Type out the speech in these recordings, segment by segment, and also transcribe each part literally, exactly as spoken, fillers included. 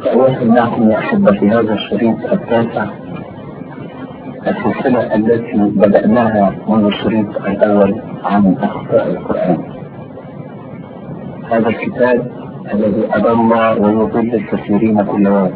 أواصل معكم يا أحبة في هذا الشريط التاسع السلسلة التي بدأناها منذ الشريط الأول عن أخطاء القرآن. هذا الكتاب الذي أضل ويضل الكثيرين كل يوم،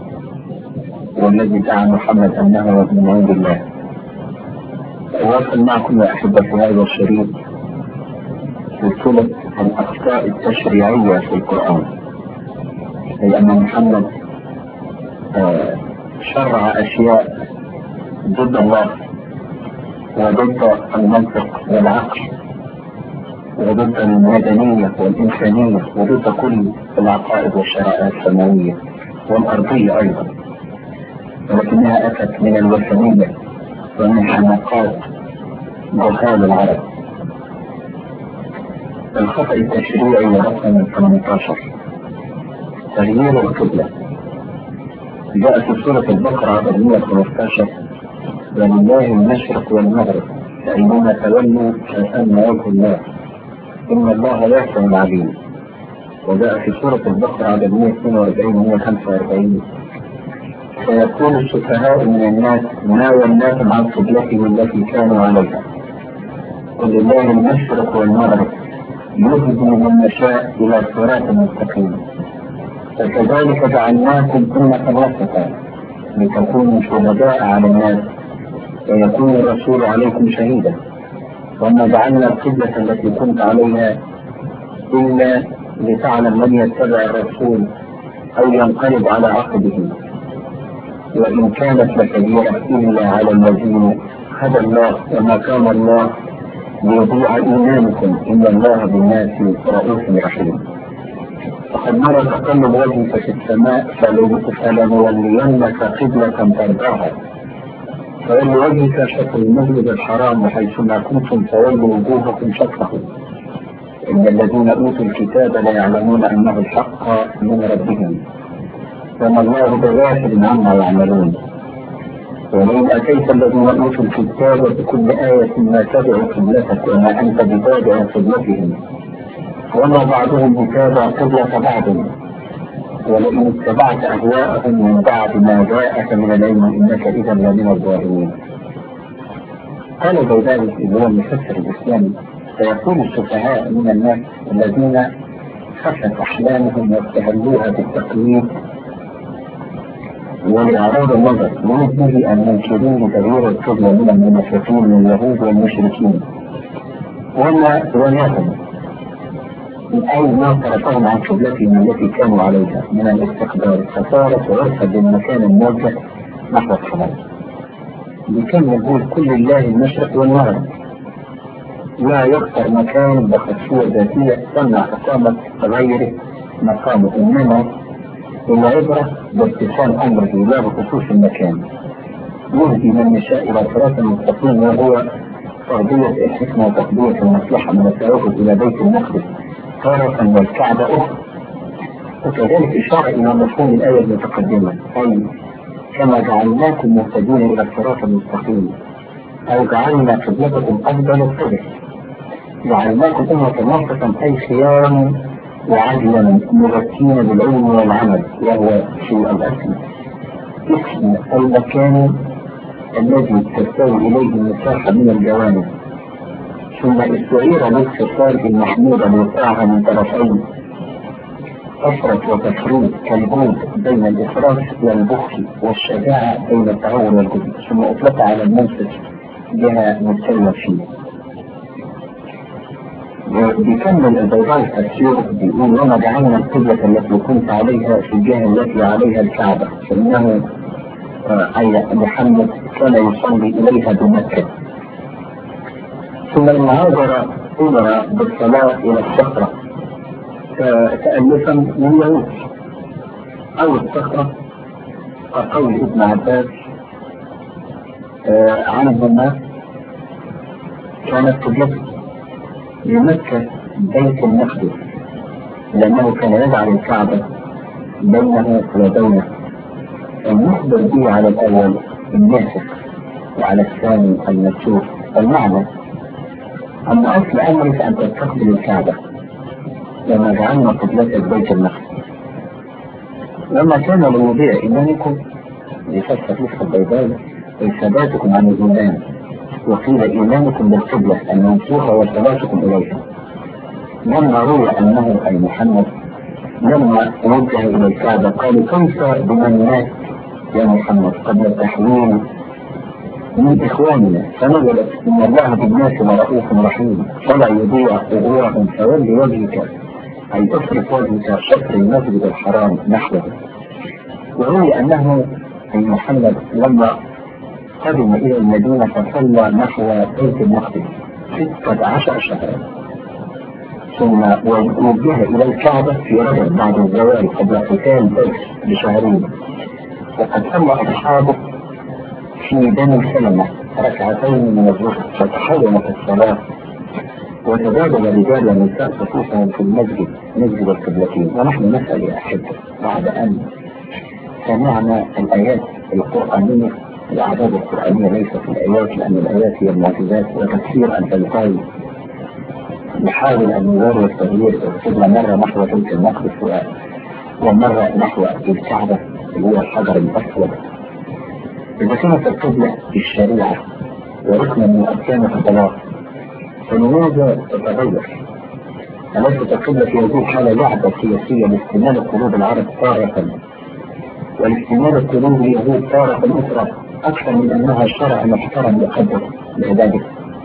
والذي دعا محمد أنه من عند الله. أواصل معكم يا أحبة في هذا الشريط سلسلة الأخطاء التشريعية في القرآن، أي أن محمد آه شرع أشياء ضد الله وضد المنطق والعقل وضد المدنية والإنسانية وضد كل العقائد والشرائع السماوية والأرضية أيضا، ولكنها أتت من الوثنية ومن حماقات جهال العرب. الخطأ التشريعي رقم ثمانية عشر تغيير القبلة. جاء في سورة البقرة عدد مئة وخمسة عشر: ولله المشرق والمغرب فأينما تولوا فثم وجه الله إن الله واسع عليم. وجاء في سورة البقرة عدد مئة واثنين وأربعين و مئة وخمسة وأربعين: فيقول السفهاء من الناس ما ولاهم عن قبلتهم التي كانوا عليها ولله المشرق والمغرب يهدي من يشاء إلى صراط مستقيم فكذلك جعلناكم أمة وسطا لتكونوا شهداء على الناس ويكون الرسول عليكم شهيدا وما جعلنا القبلة التي كنت عليها إلا لتعلم من يتبع الرسول أو ينقلب على عقبه وإن كانت لكبيرة إلا على الذين هدى الله وما كان الله ليضيع إيمانكم إن الله بالناس رؤوف رحيم. وقد نرى تقلب وجهك في السماء فلنولينك قبلة ترضاها فولوا وجهك شطر المسجد الحرام وحيثما كنتم فولوا وجوهكم شطره إن الذين أوتوا الكتاب لا يعلمون أنه الحق من ربهم وما الله بغافل عما يعملون. ولئن أتيت الذين أوتوا الكتاب بكل آية ما تبعوا قبلتك وما أنت بتابع قبلتهم وما بعضهم بتابع قبلة بعض ولئن اتبعت أهواءهم من بعد ما جاءك من العلم إنك إذا لمن الظالمين. قال البيضاوي اللي هو المفسر الإسلامي: فيقول السفهاء من الناس الذين خفت أحلامهم واستهلوها بالتقليد ولإعراض النظر ومثله المنكرين لتغيير القبلة من المنافقين من اليهود والمشركين وما وناهم من أي ما صرفهم عن قبلتهم التي كانوا عليها من الاستقبال فصارت وارفد المكان الموجه نحو الصلاة. بكم يقول كل الله المشرق والمغرب لا يختار مكان بخصوصية ذاتية تمنع إقامة غيره مقامه، إنما العبرة باتصال أمره لا بخصوص المكان. يهدي من يشاء إلى صراط مستقيم وهو تربية الحكمة وتقضية المصلحة من التوجه إلى بيت المقدس تارة والكعبة أخرى. وكذلك إشارة إلى مفهوم الآية المتقدمة أي كما جعلناكم مهتدين إلى الصراط المستقيم أو جعلنا قبلتكم أفضل الطرق جعلناكم أمة وسطا أي خيارا وعدلا مغطين بالعلم والعمل وهو شيء الأصل اسم المكان الذي تستوي إليه المساحة من الجوانب ثم استعير بالاختصار المحمود المطاعة من طرفين أفرط وتفريط كالبعد بين الإفراط والبخل والشجاعة بين التهور والجبن ثم أطلق على المنصف جهة مستوى فيه. وبيكمل البيضاوي التفسير بيقول: وما جعلنا القبلة التي كنت عليها في الجهة التي عليها الكعبة فإنه أي محمد كان يصلي إليها بمكة. ثم لما هاجر أمر بالصلاة إلى الصخرة تألفا من اليهود أو الصخرة كقول ابن عباس عنهما كانت قبلته لمكة بيت المقدس لأنه كان يجعل الكعبة بينه وبينه المخبر به على الأول الناسخ وعلى الثاني المنسوخ. المعنى أما أصل أمرك أن تستقبل الكعبة لما جعلنا قبلتك بيت المقدس لما كان لوضيع إيمانكم لفتح نصف البيضاء إرشاداتكم عن الإيمان، وقيل إيمانكم بالقبلة المنصوصة وصلاتكم إليها. لما روي أنه أي محمد لما وجه إلى الكعبة قالوا كيف بمن مات يا محمد قبل التحويل من إخواننا، فنزلت إن الله بالناس لرؤوف رحيم فلا يضيع ظهورهم فول وجهك أي تصرف وجهك شطر المسجد الحرام نحوه. وروي أنه أي محمد لما قدم إلى المدينة فصلى نحو بيت المقدس ستة عشر شهرا، ثم وجه إلى الكعبة في رجب بعد الزوال قبل قتال بدر بشهرين. وقد صلى أصحابه في بني سلمة ركعتين من الظهر فتحولت الصلاة، وتبادل الرجال والنساء صفوفهم في المسجد مسجد القبلتين. ونحن نسأل يا أحبة بعد أن سمعنا الآيات القرآنية، الأعداد القرآنية ليست الآيات لأن الآيات هي المعجزات وتفسير أن تلقائي نحاول أن نغير التغيير القبلة مرة نحو بيت المقدس ومرة نحو الكعبة اللي هو الحجر الأسود. إذا كانت القبلة في الشريعة وركن من أركان الصلاة فلماذا تتغير؟ أليست القبلة في هذه الحالة لعبة سياسية لاستمال قلوب العرب تارة والاستمال قلوب اليهود تارة أخرى أكثر من أنها شرع محترم مقدس لعباده؟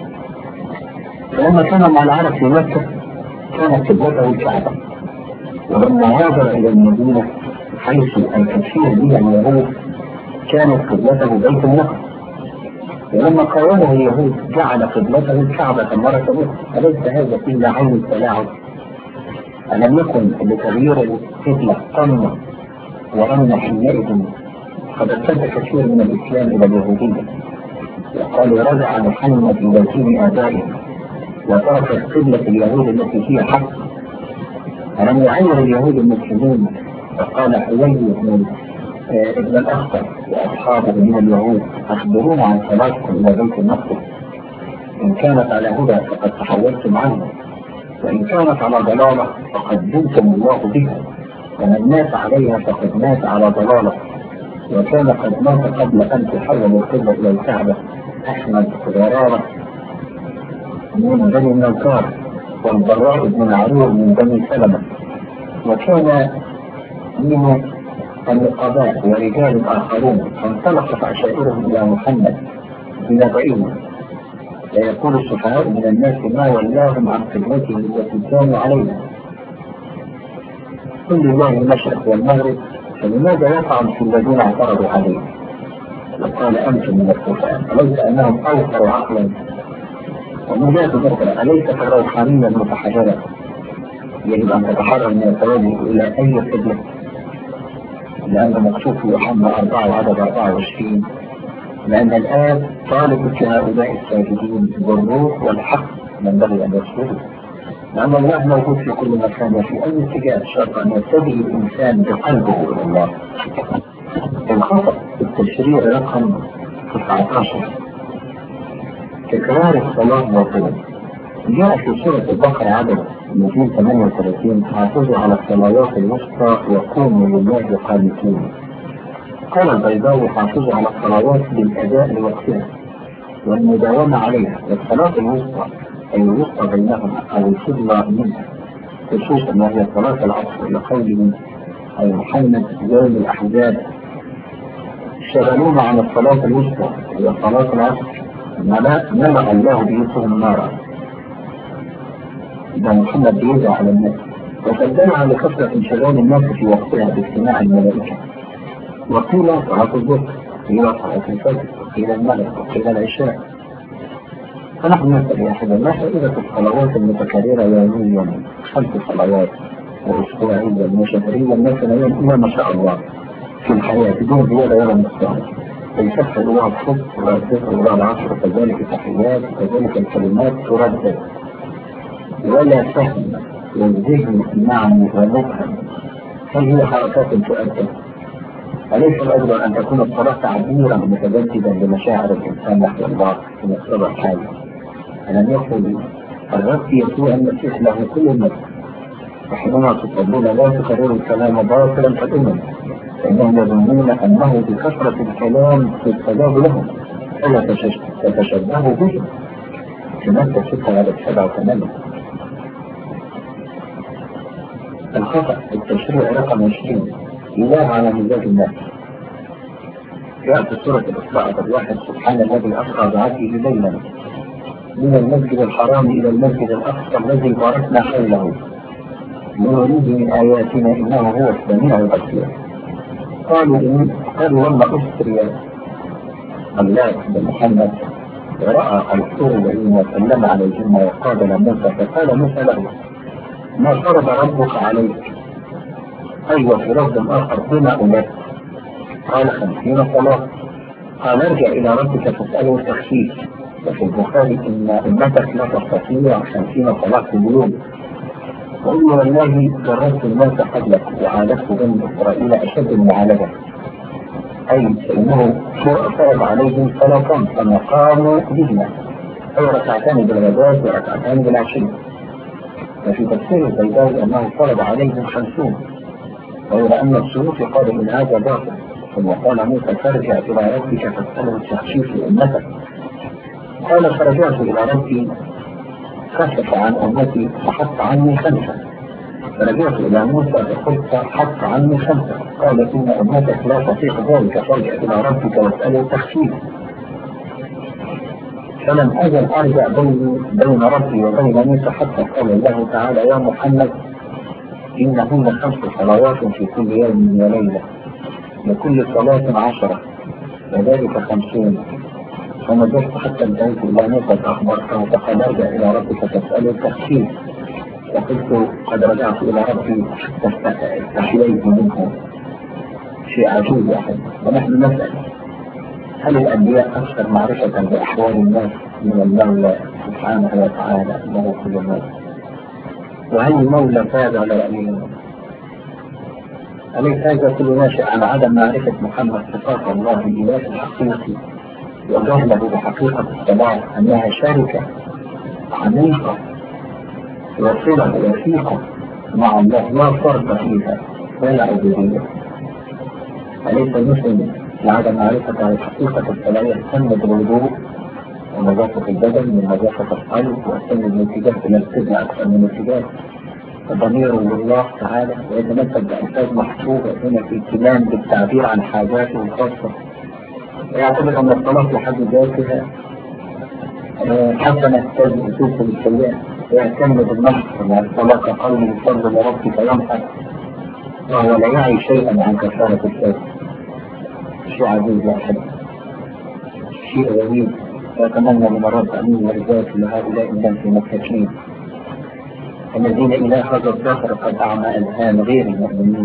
فلما كان مع العرب في مكة كانت قبلته الكعبة، ولما هاجر إلى المدينة حيث الكثير من اليهود كانت قبلته بيت المقدس، ولما قاومه اليهود جعل قبلته الكعبة مرة أخرى. أليس هذا إلا عين التلاعب؟ ألم يكن لتغيير القبلة قمة وأن حينئذ قد ارتد كثير من الإسلام إلى اليهودية وقالوا رجع محمد إلى دين آبائه وترك قبلة اليهود التي هي حق؟ ألم يعير اليهود المسلمين وقال حيي بن ابن الأخطر وأصحابه من اليهود أخبرونا عن صلاتكم إلى بيت المقدس، إن كانت على هدى فقد تحولتم عنه، وإن كانت على ضلالة فقد دلتم الله بها، ومن مات عليها فقد مات على ضلالة، وكان قد مات قبل أن تحول القبلة إلى الكعبة أحمد غرارة من بني النجار والبراء بن عرور من بني سلمة، وكان من النقباء ورجال آخرون فانطلقت عشائرهم إلى محمد إلى بعيد. ويقول السفهاء من الناس ما ولاهم عن قبلتهم التي كانوا عليها، كل الله المشرق والمغرب، فلماذا يطعن في الذين اعترضوا عليه؟ وقال أنتم من السفهاء أليس أنهم أوفروا عقلا؟ ومن ذات أخرى أليست الروحانية المتحررة يجب أن تتحرر من التوجه إلى أي قبلة؟ لأن مكتوب في يوحنا أربعة وعدد أربعة وعشرين لأن الآن طالب هؤلاء الساجدين بالروح والحق ينبغي أن يسجدوا، لأن الله موجود في كل مكان وفي أي اتجاه شرط أن يتجه الإنسان بقلبه إلى الله. الخطأ في التشريع رقم تسعة عشر تكرار الصلاة والصلاة. جاء في سورة البقرة عدد مئتين وثمانية وثلاثين حافظوا على الصلوات الوسطى وقوموا لله قانتين. قال البيضاوي حافظوا على الصلوات بالأداء لوقتها والمداومة عليها، والصلاة الوسطى أي الوسطى بينهما أو الفضلى منها، خصوصا وهي صلاة العصر لقوله أي محمد يوم الأحزاب شغلونا عن الصلاة الوسطى هي صلاة العصر ملأ الله بيوتهم نارا. إذا محمد بيدعى على الناس وسجلها لكثرة انشغال الناس في وقتها باجتماع الملائكة. وقيل صلاة الظهر قيل صلاة الفجر وقيل المغرب وقيل العشاء. فنحن نسأل يا أحباب ما فائدة الصلوات المتكررة يوميا خمس صلوات وأسبوعيا وشهريا مثلا إلى ما شاء الله في الحياة بدون زيادة ولا نقصان، فيكفر الله الصبح ويكفر الله العصر وكذلك تحيات وكذلك الكلمات تردد ولا فهم والذهن معا ومفهم. هل هي حركات تؤدى؟ أليس الأجر أن تكون الصلاة تعبيرا متجددا لمشاعر الإنسان نحو الله في مقتضى الحال؟ ألم يقل الرب يسوع المسيح له كل المجد وحينما تصلون لا تكرروا الكلام باطلا فالأمم فإنهم يظنون أنه بكثرة الكلام يستجاب لهم فلا تتشبهوا به. في مادة ستة على سبعة وثمانية. الخطأ التشريع رقم عشرين إله على مزاج الناس. جاء في سورة الإسراء الواحد سبحان الذي أسرى بعبده ليلا من المسجد الحرام إلى المسجد الأقصى الذي باركنا حوله لنريه من آياتنا إنه هو السميع البصير. قالوا إن قالوا لما أسري الله بمحمد ورأى الحور الذين وسلم عليهن وقابل موسى فقال موسى له ما فرض ربك عليك؟ أيوة في لفظ آخر بما أمرت؟ قال خمسين صلاة. قال ارجع إلى ربك فاسأله التخفيف. وفي البخاري إن أمتك لا تستطيع خمسين صلاة في اليوم. وإن والله جربت الناس قبلك وعالجت بني إسرائيل أشد المعالجة، أي فإنه فرض عليهم صلاتان فما قاموا بهما، أي ركعتان بالغداة وركعتان بالعشي. وفي تفسير البيضاوي أنه فرض عليهم خمسون، وإلى أن السلوك قال إن هذا باطل. ثم قال موسى فارجع إلى ربك فاسأله التخفيف لأمتك. قال فرجعت إلى ربي خفف عن أمتي فحط عني خمسة. فرجعت إلى موسى فقلت حط عني خمسة. قال إن أمتك لا تطيق ذلك فارجع إلى ربك واسأله التخفيف. فلم أزل أرجع بيني بين ربي وبين موسى حتى قال الله تعالى يا محمد إنهن خمس صلوات في كل يوم وليلة لكل صلاة عشرة وذلك خمسون. فنظرت حتى انتهيت إلى موسى فأخبرته فقال ارجع إلى ربك فاسأله التخفيف. وقلت قد رجعت إلى ربي فاستحييت منه. شيء عجيب يا أخي. ونحن نسأل هل الأنبياء أكثر معرفة بأحوال الناس من المولى سبحانه وتعالى له كل الناس؟ وهل المولى فاز على رأيهم؟ أليس هذا كل ناشئ عن عدم معرفة محمد صفات الله الإله الحقيقي وجهله بحقيقة الصلاة أنها شركة عميقة وصلة وثيقة مع الله لا فرق فيها ولا عبودية؟ أليس المسلم لعدم معرفة على حقيقة الصلاة يهتم بالوضوء ونظافة البدن من نظافة القلب ويهتم بالاتجاه إلى القبلة أكثر من الاتجاه ضميره لله تعالى ويتمثل بألفاظ محسوبة هنا في اهتمام بالتعبير عن حاجاته الخاصة ويعتبر أن الصلاة لحد ذاتها حسنة تجد بالسيئة ويهتم بالنصر وعن الصلاة كقوله صلى لربك يمحى وهو لا يعي شيئا عن كفارة الفاتح. شيء عزيز لا أحد، شيء غريب. وأتمنى من الرب أن يرزاك لهؤلاء الناس المساكين الذين إلى هذا الظهر قد أعمى أذهان غير المؤمنين.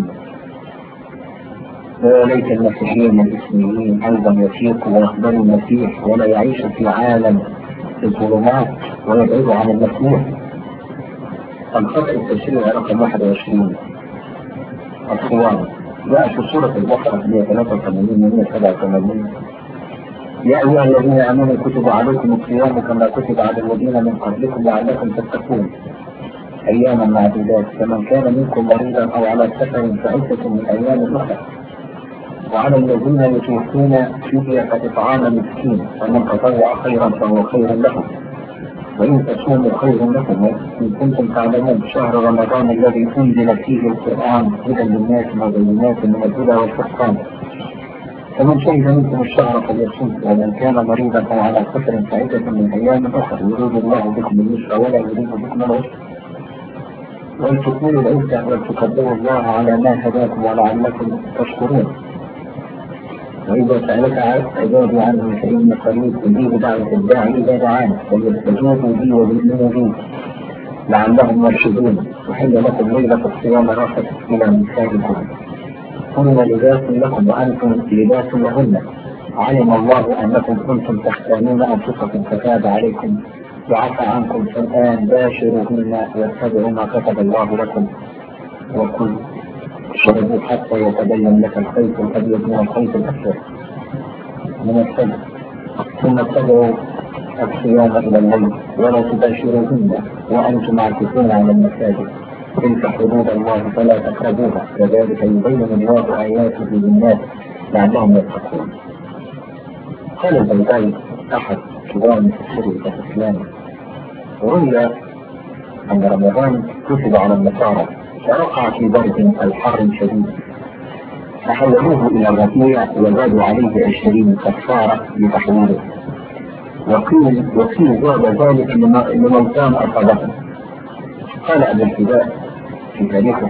وليس المسيحيين الإسلاميين أيضا يفيقوا ويقبلوا المسيح ولا يعيشوا في عالم الظلمات ويبعدوا عن المسيح. الخطأ التشريعي رقم واحد وعشرين الصواب جاء في سورة البقرة مئة وثلاثة وثمانين ومئة وسبعة وثمانين يا أيها الذين آمنوا كتب عليكم الصيام كما كتب على الذين من قبلكم لعلكم تتقون أياما معدودات فمن كان منكم مريضا أو على سفر فعدة من أيام أخرى وعلى الذين يطيقون فدية إطعام مسكين فمن تطوع خيرا فهو خير لكم وإن تصوموا خير لكم إن كنتم تعلمون شهر رمضان الذي أنزل فيه القرآن هدى للناس وبينات من الهدى والفرقان فمن شهد منكم الشهر فليصوم ومن كان مريضا أو على سفر فعدة من أيام أخرى يريد الله بكم اليسر ولا يريد بكم العسر ولتكملوا العدة ولتكبروا الله على ما هداكم ولعلكم تشكرون. وإذا سألك عبادي عنه فإن قريب أجيب دعوة الداعي إذا دعاني فليستجيبوا بي ويؤمنوا بي لعلهم يرشدون. وحل لكم ليلة الصيام راحة إلى نسائكم هن لباس لكم وأنتم لباس لهن علم الله أنكم كنتم تختانون أنفسكم فتاب عليكم وعفى عنكم فالآن باشروهن واتبعوا ما كتب الله لكم وكل شربوا حتى يتبين لك الخيط الأبيض من الخيط الأسود من الفجر ثم اتبعوا الصيام إلى الليل ولا تباشروهن وأنتم عاكفون على المساجد تلك حدود الله فلا تقربوها كذلك يبين الله آياته للناس لعلهم يتقون. قال البيضاوي أحد كبار مفسري الإسلام روي أن رمضان كتب على النصارى فوقع في برد أو حر شديد فحولوه إلى الربيع وزادوا عليه عشرين كفارة لتحويله، وقيل وقيل زاد ذلك لموتان أصابهم. قال أبو الفداء في تاريخه: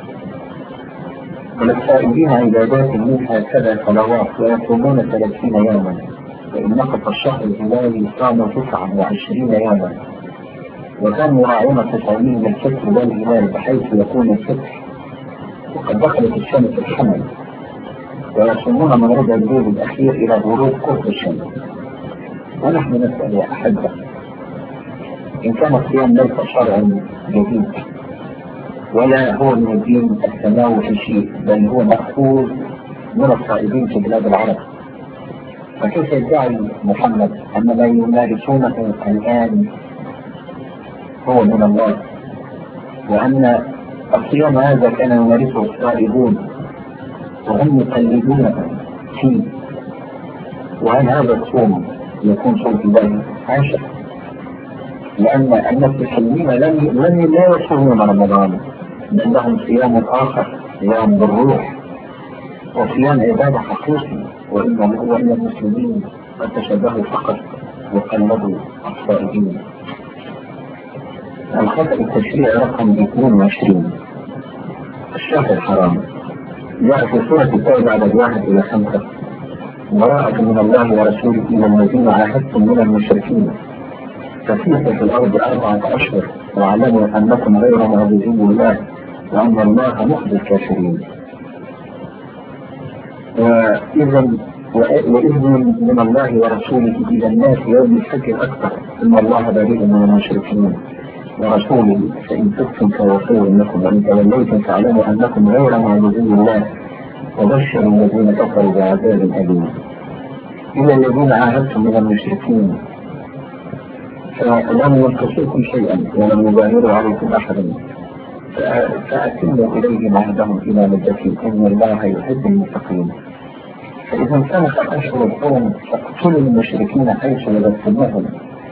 وللسائلين عبادات منها كذا صلوات ويصومون ثلاثين يوما، وإن نقص الشهر الهلالي صاموا تسعة وعشرين يوما، وكانوا يراعون تصاميم الفطر والهلال بحيث يكون الفطر وقد دخلت الشمس الحمل، ويصومون من ربع الليل الأخير إلى غروب قرب الشمس. ونحن نسأل يا أحبة، إن كان الصيام ليس شرع جديد ولا هو من الدين السماوي في شيء، بل هو مأخوذ من الصائمين في بلاد العرب، فكيف يدعي محمد أن ما يمارسونه الآن هو من الله، وأن الصيام هذا كان يمارسه الصائمون وهم يقلدونه فيه؟ وهل هذا الصوم يكون صوم الله؟ عاشر، لأن المسيحيين لم لم لا يصومون رمضان، بل لهم صيام آخر، صيام بالروح وصيام عبادة حقيقي، وإن وإن المسلمين قد تشبهوا فقط وقلدوا الصائمين. الخطأ التشريعي رقم اثنين وعشرين الشهر الحرام جاء في سورة التوبة عدد واحد إلى خمسة: براءة من الله ورسوله إلى الذين عاهدتم من المشركين فسيحوا في الأرض أربعة أشهر واعلموا أنكم غير معجزين الله وأن الله مخزي الكافرين. وإذا وإذن من الله ورسوله إلى الناس يوم الحج الأكبر إن الله بريء من المشركين ورسوله فإن تبتم فهو لكم وإن توليتم فاعلموا أنكم غير معجزين الله وبشر الذين كفروا بعذاب أليم. إلى الذين عاهدتم من المشركين فلم ينقصوكم شيئا ولم يظاهروا عليكم أحدا فأتموا إليهم عهدهم إلى مدتهم إن الله يحب المتقين. فإذا انسلخت أشهر الحرم فاقتلوا المشركين حيث وجدتموهم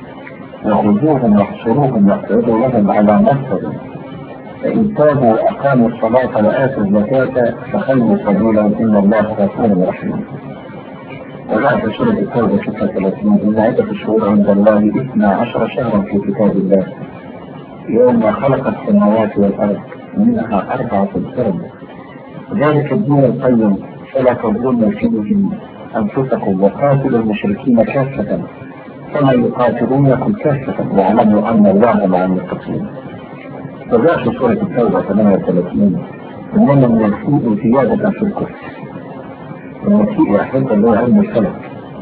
وخذوهم واحصروهم واقعدوا لهم على نصرهم فإن تابوا وأقاموا الصلاة وآتوا الزكاة فخلوا سبيلهم إن الله غفور رحيم. وجاء في سورة التوبة ستة وثلاثين: إن عدة الشهور عند الله اثنا عشر شهرا في كتاب الله يوم خلق السماوات والأرض منها أربعة حرم ذلك الدين القيم فلا تظلموا فيهم أنفسكم وقاتلوا المشركين كافة كما يقاتلونكم كافة واعلموا أن الله مع المتقين. وجاء في سورة التوبة ثمانية وثلاثين: إنما المسيء زيادة في الكفر. المسيء يحب الله علم الفلك.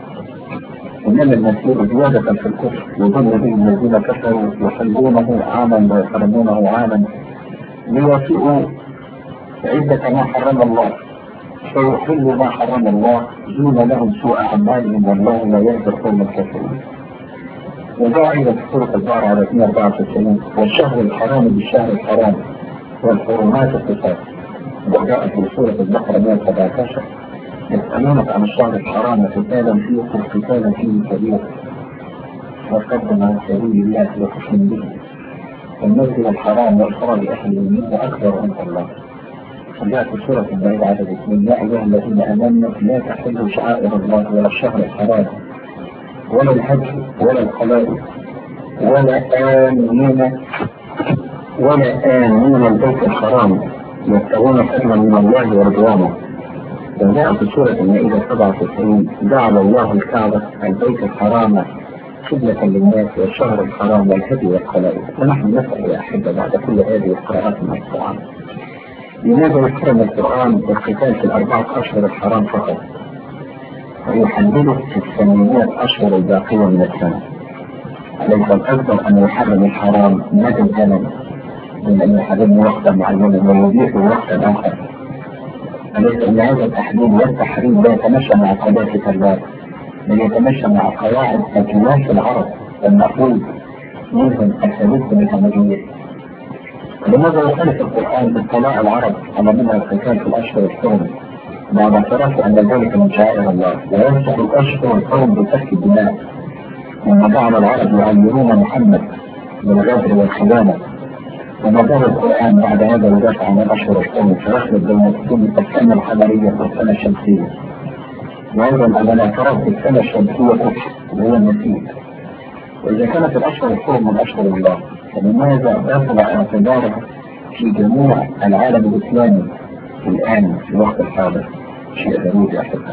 إنما المسيء زيادة في الكفر يضل به الذين كفروا يحلونه عاما ويحرمونه عاما ليوفئوا عدة ما حرم الله فيحل ما حرم الله دون لهم سوء أعمالهم والله لا يهدي القوم الكافرين. وجاء إلى سورة البقرة على مئة وأربعة وتسعين: والشهر الحرام بالشهر الحرام والحرمات القصاص. وجاء في سورة البقرة مئة وسبعة عشر: يسألونك عن الشهر الحرام قتالا فيه قل قتالا فيه كبير وصد عن سبيل الله وكفر به والمسجد الحرام وإخراج أهله منه أكبر عند الله. وجاء في سورة البقرة عدد اثنين: يا أيها الذين آمنوا لا تحلوا شعائر الله ولا الشهر الحرام ولا الحج ولا القلائد ولا آمنين ولا آمنين البيت الحرام يبتغون فضلا من الله ورضوانه. وجاء في سورة المائدة سبعة وتسعين: جعل الله الكعبة البيت الحرام قبلة للناس والشهر الحرام والهدي والقلائد. ونحن نسأل يا أحبة بعد كل هذه القراءات من القرآن لماذا يحرم القرآن القتال في الأربعة أشهر الحرام فقط ويحدده في الثمانينات أشهر الباقية من السنة؟ أليس الأفضل أن يحرم الحرام مدى الزمن من أن يحرمه وقتا معينا ويبيحه وقتا آخر؟ أليس أن هذا التحديد والتحريم لا يتمشى مع قداسة الله بل يتمشى مع قواعد أجواس العرب المفروض منهم الثالث من الهمجية؟ لماذا يخالف القرآن اطلاع العرب على منع القتال في الأشهر الحرم بعد اعتراف أن ذلك من شعائر الله، ويمسح الأشهر الحرم بسفك الدماء، وما جعل العرب يعيرون محمد بالغدر والخيانة، وما زال القرآن بعد هذا يدافع عن الأشهر الحرم فيخلط بين السنة الحضرية والسنة الشمسية، وأيضا أن الاعتراف بالسنة الشمسية كفر وهو النسيج. وإذا كانت الأشهر الحرم من أشهر الله فلماذا دافع اعتبارها في جميع العالم الإسلامي الآن في الوقت الحاضر؟ شيء غريب يا أحبة.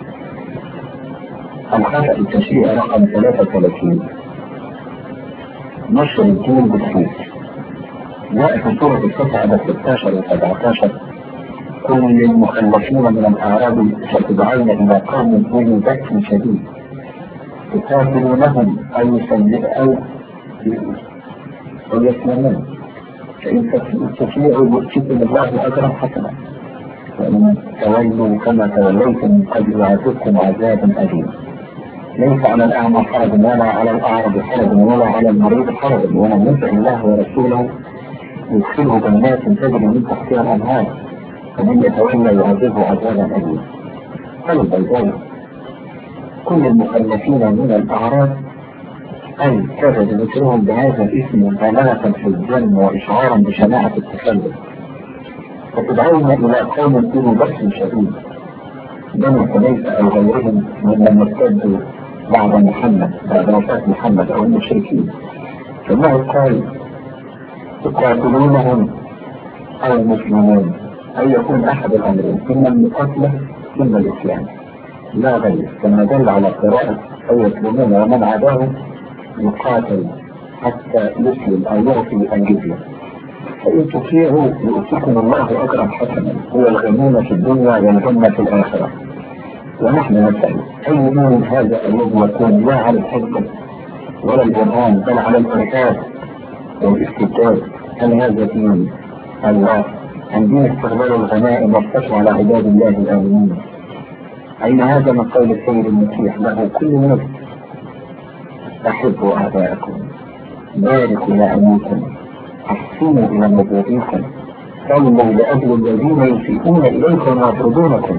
الخطأ التشريعي رقم ثلاثة وثلاثين نشر الدين بالسيف. جاء في سورة الفتح عدد ستة عشر و سبعة عشر: كل للمخلفين من الأعراب ستدعون إلى قوم أولي بأس شديد تقاتلونهم أو يسلمون أو يسلمون فإن تطيعوا يؤتكم الله أجرا حسنا وإن تولوا كما توليتم من قبل يعذبكم عذابا أليما. ليس على الأعمى حرج ولا على الأعرج حرج ولا على المريض حرج، ومن يطع الله ورسوله يدخله جنات تجري من تحتها الأنهار ومن يتولى يعذبه عذابا أليما. قال البيضاوي: كل المخلفين من الأعراب أي كاد ذكرهم بهذا الاسم مبالغة في الذم وإشعارا بشناعة التخلف، فتدعون إلى قوم أولي بأس شديد بني حنيفة أو غيرهم ممن ارتدوا بعد محمد بعد وفاة محمد أو المشركين، فالله قال: تقاتلونهم أو المسلمون، أي يكون أحد الأمرين، إما المقاتلة إما الإسلام لا غير، كما دل على قراءة أو يسلمون ومن عداهم يقاتل حتى يسلم أو يعطي الجزية، فإن تطيعوا يؤتكم الله أجرا حسنا هو الغنيمة في الدنيا والجنة في الآخرة. ونحن نسأل: أي من هذا الذي يكون لا على الحجة ولا الجرهان بل على الإرهاب والاستبداد؟ هل هذا دين الله عن دين استغلال الغنائم والقسوة على عباد الله الآمنين؟ أين هذا من قول السيد المسيح له كل نفس: أحبوا أعداءكم، باركوا لأموكم، أحسنوا إلى مبغضيكم، صلوا لأجل الذين يسيئون إليكم ويطردونكم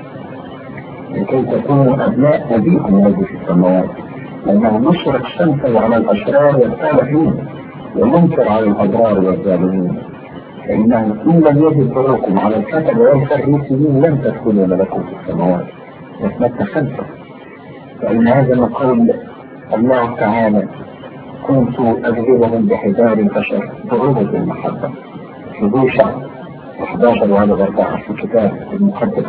لكي تكونوا أبناء أبيكم الذي في السماوات، لأنه يشرق الشمس على الأشرار والصالحين وينكر على الأضرار والظالمين، فإنه إن لم يجد طرقكم على الكتب والفريسيين لن تدخلوا لكم في السماوات وتمت خلفه. فإن هذا من قول الله تعالى: كنت أجذبهم بحجار البشر بعوضة المحبة، في بوشع إحدى عشر وهذا أربعة في الكتاب المقدس.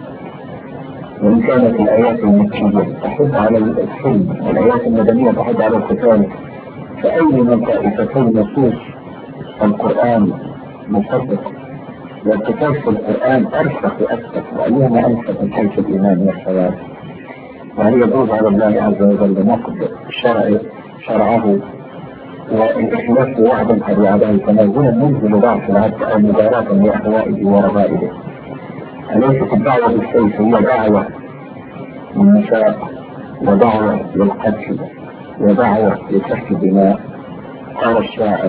وإن كانت الآيات المكية تحض على الحلم والآيات المدنية تحض على القتال، فأي من طائفتين نصوص القرآن مصدق والقتال في القرآن أرفق وأكثر، وأيهما أنفق من حيث الإيمان والحياة؟ وهل يجوز على الله عز وجل نقد شرع شرعه والإخلاف وعدا عليه تنازلا منزل ضعف العبد أو مباراة لأهوائه ورغائبه؟ أليست الدعوة بالسيف هي دعوة للنساء ودعوة للقتل ودعوة لسفك الدماء؟ قال الشاعر: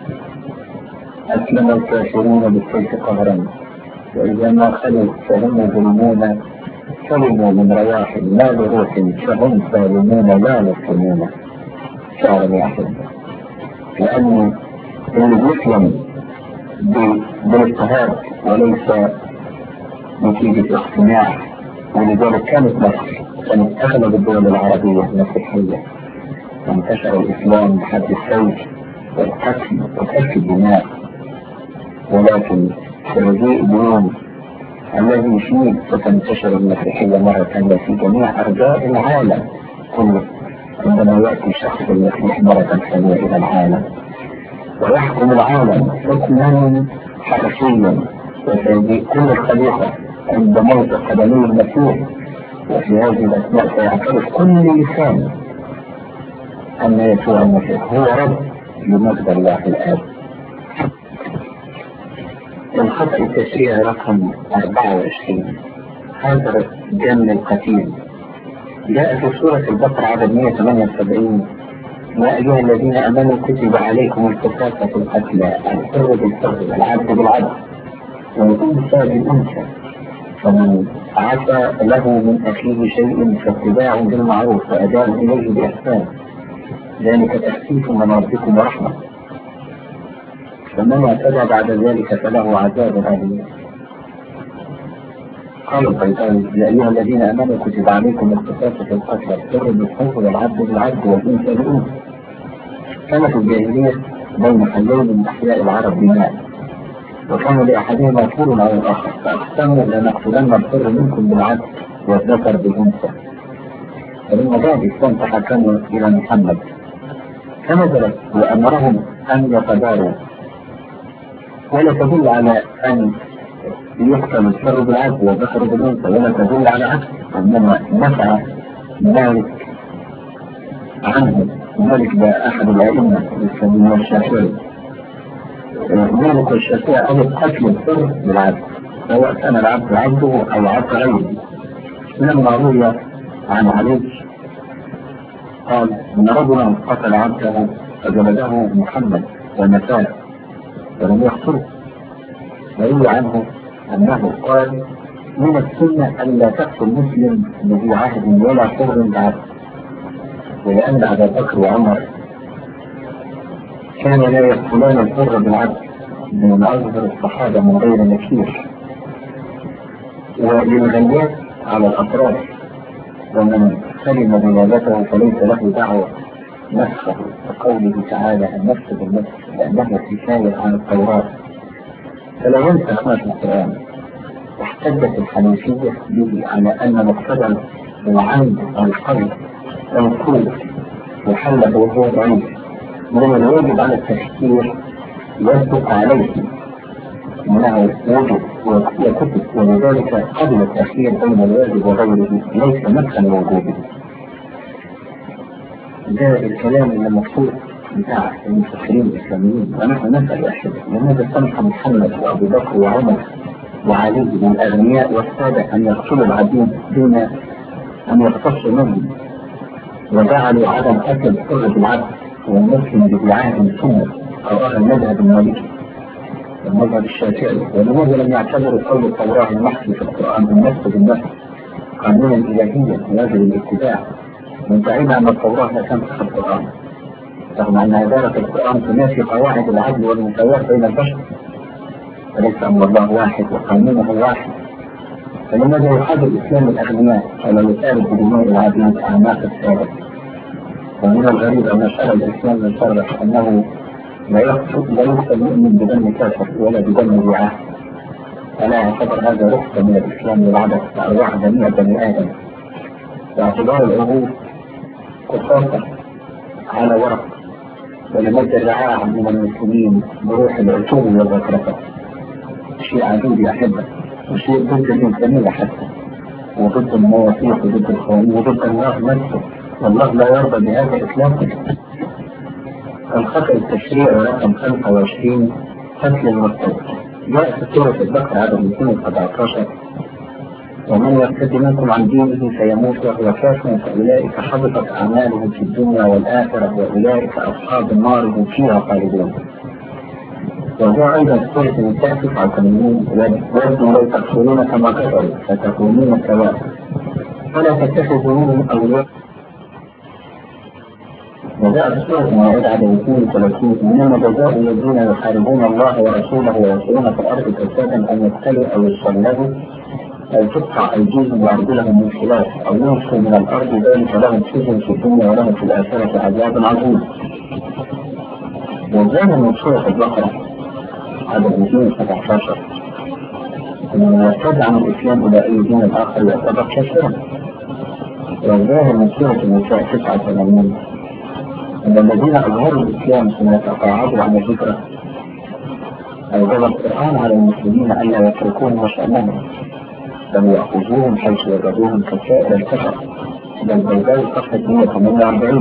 أسلم الكافرون بالسيف قهرا، وإذا ما خلوا فهم ظلمون، سلموا من رياح لا لروح فهم ظالمون لا مسلمون. شعر يا أحبة، لأنه اللي يسلم بالاضطهاد وليس نتيجة اقتناع، ولذلك كانت مصر كانت أغلب الدول العربية مسيحية، وانتشر الإسلام بحد السيف والقتل وسفك الدماء، ولكن في هذه اليوم الذي يشير ستنتشر المسيحية مرة ثانية في جميع أرجاء العالم كله عندما يأتي شخص المسيح مرة ثانية إلى العالم ويحكم العالم حكما حرفيا، وسيجيء كل الخليقة عند موت قدمي المسيح، وفي هذه الأثناء سيعترف كل لسان أن يسوع المسيح هو رب لمجد الله الآب. الخطأ التشريعي رقم أربعة وعشرين هذا دم القتيل. جاء في سورة البقرة عدد مئة وثمانية وسبعين: يا أيها الذين آمنوا كتب عليكم القصاص في القتلى الحر بالحر والعبد بالعبد والأنثى بالأنثى فمن عفا له من أخيه شيء فاتباع بالمعروف وأداء إليه بإحسان ذلك تخفيف من ربكم ورحمة فمن اعتدى بعد ذلك فله عذاب أليم. قال البيضاوي يا أيها الذين آمنوا كتب عليكم القصاص في القتلى الحر بالحر والعبد بالعبد والأنثى بالأنثى. كانت الجاهلية بين حلين من أحياء العرب بماء وكان لأحدهما طول على الآخر فأقسموا لنقتلن الحر منكم بالعبد والذكر بالأنثى. فلما جاء الإسلام تحكموا إلى محمد فنزلت وأمرهم أن يتداروا ولا تدل على أن يقتل الحر بالعبد والذكر بالأنثى ولا تدل على عكس إنما نفع مالك عنه. مالك ده أحد الأئمة الإسلاميين الشافعي. مالك والشافعي قال قتل الحر بالعبد سواء كان العبد عبده أو عبد غيره. لما روي عن علي قال إن رجلا قتل عبده فجلده محمد ونفاه ولم يقتله. وروي عنه أنه قال من السنة ألا تقتل مسلم بذي عهد ولا حر بعبد. ولأن أبا بكر وعمر كان لا يقتلان الحر بالعبد من أصغر الصحابة من غير نكير وللغيات على الأطراف ومن سلم بلادته فليس له دعوة نفسه كقوله تعالى النفس بالنفس لأنه حكاية عن التوراة. فلو انت ما في القرآن احتجت الحنيفية به على أن مقتدى العين أو القلب أو الكل وحل وهو ضعيف من الواجب على التفكير يصدق عليه منه وجب وكتب ولذلك قبل التأخير بين الواجب وغيره ليس نفسا موجودا. ده الكلام اللي المفروض بتاع المفكرين الإسلاميين. ونحن نسأل أحد لماذا سمح محمد وأبو بكر وعمر وعلي بالأغنياء والسادة أن يقتلوا العبيد دون أن يختصوا منهم وجعلوا عدم أكل الحر بالعبد والمسلم بذي سنة أو أهل المذهب المالكي المذهب الشافعي. ولماذا لم يعتبروا قول التوراة المحكي في القرآن النفس بالنفس قانونا إلهيا يجب الاتباع منتهين أن التوراة لا تنسخ القرآن رغم أن عبارة القرآن تنافي قواعد العدل والمساواة بين البشر وليس أمر الله واحد وقانونه واحد. فلماذا يحب الإسلام الأغنياء ولا يطالب بدماء العبيد أعناق السادة؟ ومن الغريب أن شرع الإسلام يصرح أنه لا يقتل لا يقتل مؤمن بدم كافر ولا بدم ذي عهد. فلا يعتبر هذا رخصة من الإسلام للعبث بأرواح جميع بني آدم باعتبار العهود قصاصة على ورق ولمد الرعاع من المسلمين بروح العتوب والركركة. شيء عجيب يا أحبة وشيء ضد الإنسانية حتى وضد المواثيق وضد القوانين وضد الله نفسه والله لا يرضى بهذا الإسلام. الخطأ التشريعي رقم خمسة وعشرين قتل المرتد جاء في سورة البقرة عدد مئتين وسبعة عشر ومن يرتد منكم عن دينه فيموت وهو كافر فأولئك حبطت أعمالهم في الدنيا والآخرة وأولئك أصحاب النار هم فيها خالدون. وجاء أيضا في سورة النساء تسعة وثمانين ودوا لو تكفرون كما كفروا فتكونون سواء فلا تتخذوا منهم أولياء. وجاء في سورة المائدة عدد اثنين وثلاثين إنما جزاء الذين يحاربون الله ورسوله ويسعون في الأرض فسادا أن يقتلوا أو يصلبوا أو تقطع أيديهم وأرجلهم من خلاف أو ينفوا من الأرض ذلك لهم سجن في الدنيا ولهم في الآخرة عذاب عظيم. وجاء من سورة البقرة عدد مئتين وسبعة عشر أن يرتد عن الإسلام إلى أي دين آخر يعتبر كافرا. وجاء من سورة النساء تسعة وثمانين أن الذين أظهروا الإسلام ثم يتقاعدوا عن الهجرة أوجب القرآن على المسلمين ألا يتركوهم وشأنهم بل يأخذوهم حيث وجدوهم كسائر الكفر. بل بيضاوي صفحة مئة وثمانية وأربعين.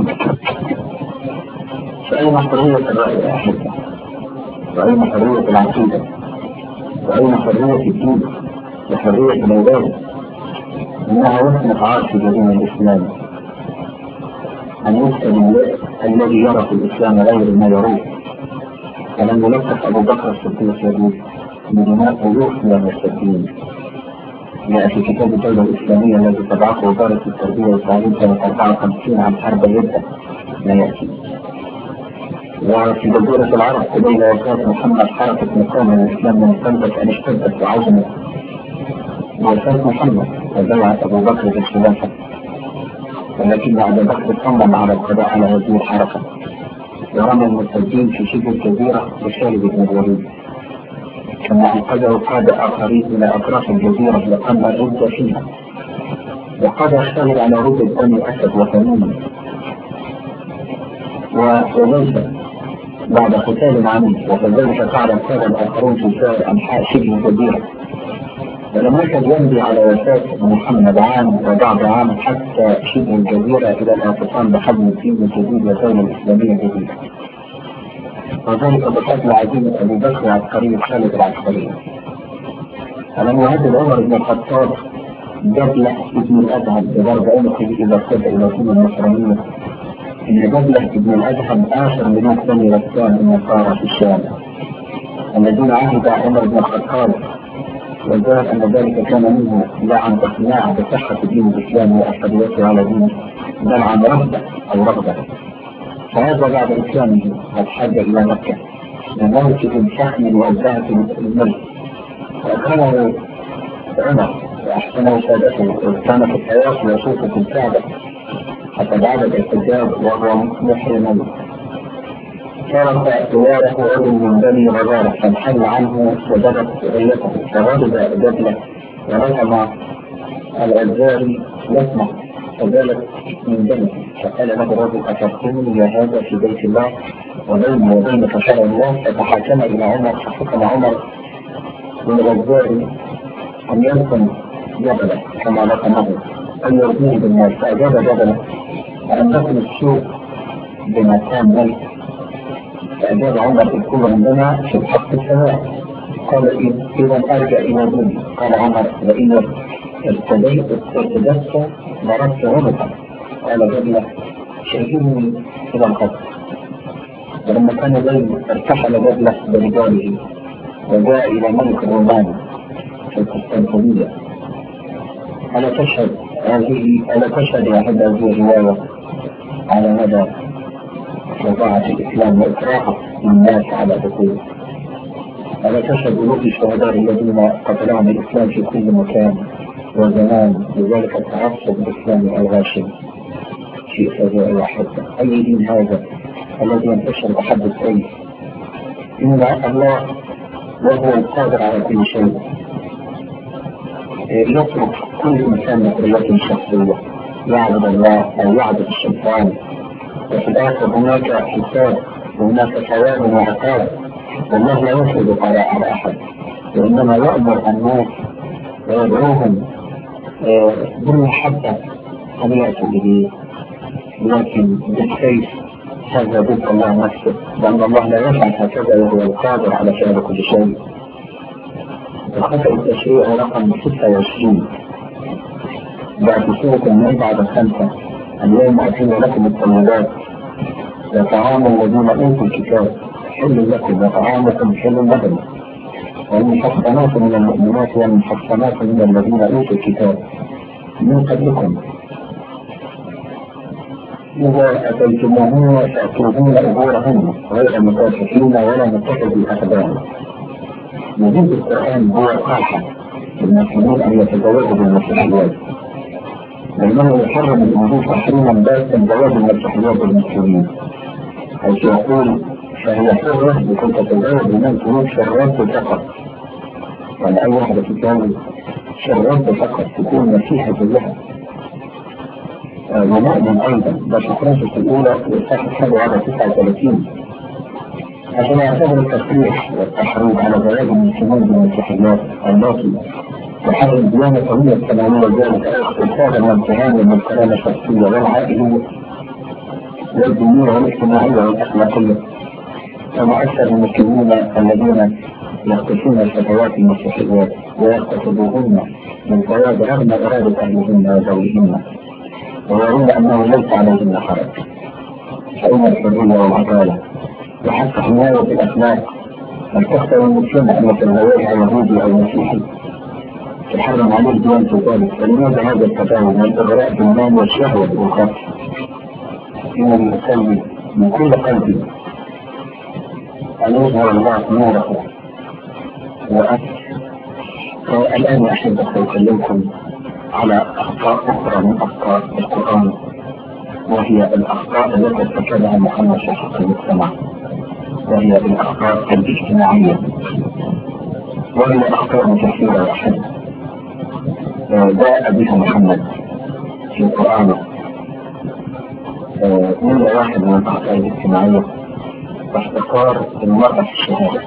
فأين حرية الرأي يا أحبة؟ وأين حرية العقيدة؟ وأين حرية الدين؟ وحرية العبادة؟ إنها وسمة عار في دين الإسلام أن يسأل الله الذي يرى في الإسلام غير ما يروه. فلم يلطف أبو بكر الصديق يقول بدماء ألوف من المرتدين. جاء في كتاب الدولة الإسلامية الذي تبعته وزارة التربية والتعليم سنة أربعة وخمسين عن حرب الردة لا يأتي. وفي جزيرة العرب قبيل وفاة محمد حركة مقاومة الإسلام من استنبت أن اشتدت وعظمت وفاة محمد وبيعت أبو بكر في الخلافة، ولكن أبو بكر صمم على القضاء على هذه الحركة ورمى المرتدين في شبه الجزيرة بخالد بن الوليد، كما أنقذه قاد آخرين إلى أطراف الجزيرة لقم الردة فيها. وقاد خالد على ردة بني أسد وتميم وحذيفة بعد قتال عنيف، وكذلك فعل قاد الآخرون في سائر أنحاء شبه الجزيرة. ولم يكن يمضي على وفاة محمد عام وبعد عام حتى شبه الجزيرة إلى الاعتصام بحجم الدين الجديد والدولة الإسلامية الجديدة، وذلك بفضل عزيمة أبي بكر عسكري خالد العسكري. فلم يهدد عمر بن الخطاب جبلة ابن الأدهم بضرب عنقه إذا صد إلى دين النصرانية إن جبلة ابن الأدهم آخر ملوك بني غسان النصارى في الشام الذين عهد عمر بن الخطاب، وذلك أن ذلك كان منه لا عن اقتناع بصحة دين الإسلام وأحديته على دينه، بل عن رغبة أو رغبة. فهذا بعد إسلامه الحاجة إلى مكة لموت الفحم وأزهة الملك، وأكرمه عمر وأحسنه سادته، وكان في الحياة ويشوف في الكعبة حتى بعد الاحتجاج وهو محرم. ترك ثواره عضو من بني غزالة فانحل عنه وجدت ريته، فغضب جبلة ورسم العزاري يسمع فزالت من بني، فقال له الرجل أتركني يا هذا في بيت الله وبيني وبينك شرع الله؟ فتحاكم إلى عمر فحكم عمر للغزاري أن يرسم جبلة كما رسمه أن يرضيه بالناس، فأجاب جبلة أن تكن السوق بمكان ملك. فأجاب عمر الكل عندنا في الحق السماء. قال إذا أرجع إلى دوني. قال عمر وإن ارتديت ارتدت ضربت عنقا. قال جبلة شاهدني إلى القبر. ولما كان الليل ارتحل جبلة برجاله وجاء إلى ملك الرومان في القسطنطينية. ألا تشهد هذه ألا تشهد يا حد هذه الرواية على مدى وضاعة الإسلام وإكراه الناس على دخوله؟ ألا تشهد ألوف الشهداء الذين قتلهم الإسلام في كل مكان وزمان لذلك التعصب الإسلامي الغاشم في فجاء واحدة؟ أي دين هذا الذي ينتشر بحد السيف؟ إن الله وهو القادر على كل شيء يترك كل إنسان حريته شخصية يعبد الله أو يعبد الشيطان، وفي الآخر هناك حساب وهناك ثواب وعقاب، والله لا يفرض قضاء على أحد، وإنما يأمر الناس ويدعوهم بالمحبة أن يأتوا به، لكن بالسيف هذا ضد الله نفسه، لأن الله لا يفعل هكذا وهو القادر على فعل كل شيء. الخطأ التشريعي رقم ستة وعشرين بعد سورة المائدة بعد خمسة: اليوم أحل لكم الطيبات وطعام الذين أوتوا الكتاب حل لكم وطعامكم حل لهم والمحصنات من المؤمنات والمحصنات من الذين أوتوا الكتاب من قبلكم إذا أتيتموهن فأتوهن أجورهن غير مكافحين ولا متخذي أخدان. وجود القرآن هو القاحة للمسلمين أن يتزوجوا بالمسيحيات، بينما يحرم الوجود تحريما باسا زواج المسيحيات بالمسلمين، حيث يقول فهي حرة لكي تتزوج بمن تريد شرات فقط، يعني أي واحدة تتزوج شرات فقط تكون مسيحة كلها. ونؤمن أيضا بشكرته الأولى للصفحة حاجة على تسعة وثلاثين عشان يعتبر التصريح والتحريض على زواج المسلمين بالمسيحيات التي تحرم ديانة طويلة الثمانية ذلك اقتصادا وامتهانا للكرامة الشخصية والعائلية والدينية والاجتماعية والأخلاقية، كما أكثر المسلمين الذين يخطفون الفتوات المسيحيات ويقتصدوهن من زواج رغم إرادة أهلهن وزوجهن ويرون أنه ليس عليهن حرج. فإن الحرية والعدالة وحتى حماية الأخلاق أن تختار المسلم أن يتزوجها يهودي أو مسيحي تحرم عليه ديانته ذلك. فلماذا هذا التفاهم من الإغراء بالمال والشهوة بالأخرى؟ إن يصلي من كل قلبي أن يظهر الله نوره وأكثر. الآن أحب أن أكلمكم على أخطاء أخرى من أخطاء القرآن، وهي الأخطاء التي ارتكبها محمد في حق المجتمع، وهي الأخطاء الاجتماعية، وهي أخطاء كثيرة وأحد جاء بها محمد في القرآن. من واحد من الأخطاء الاجتماعية واحتقار المرأة في الشهادة.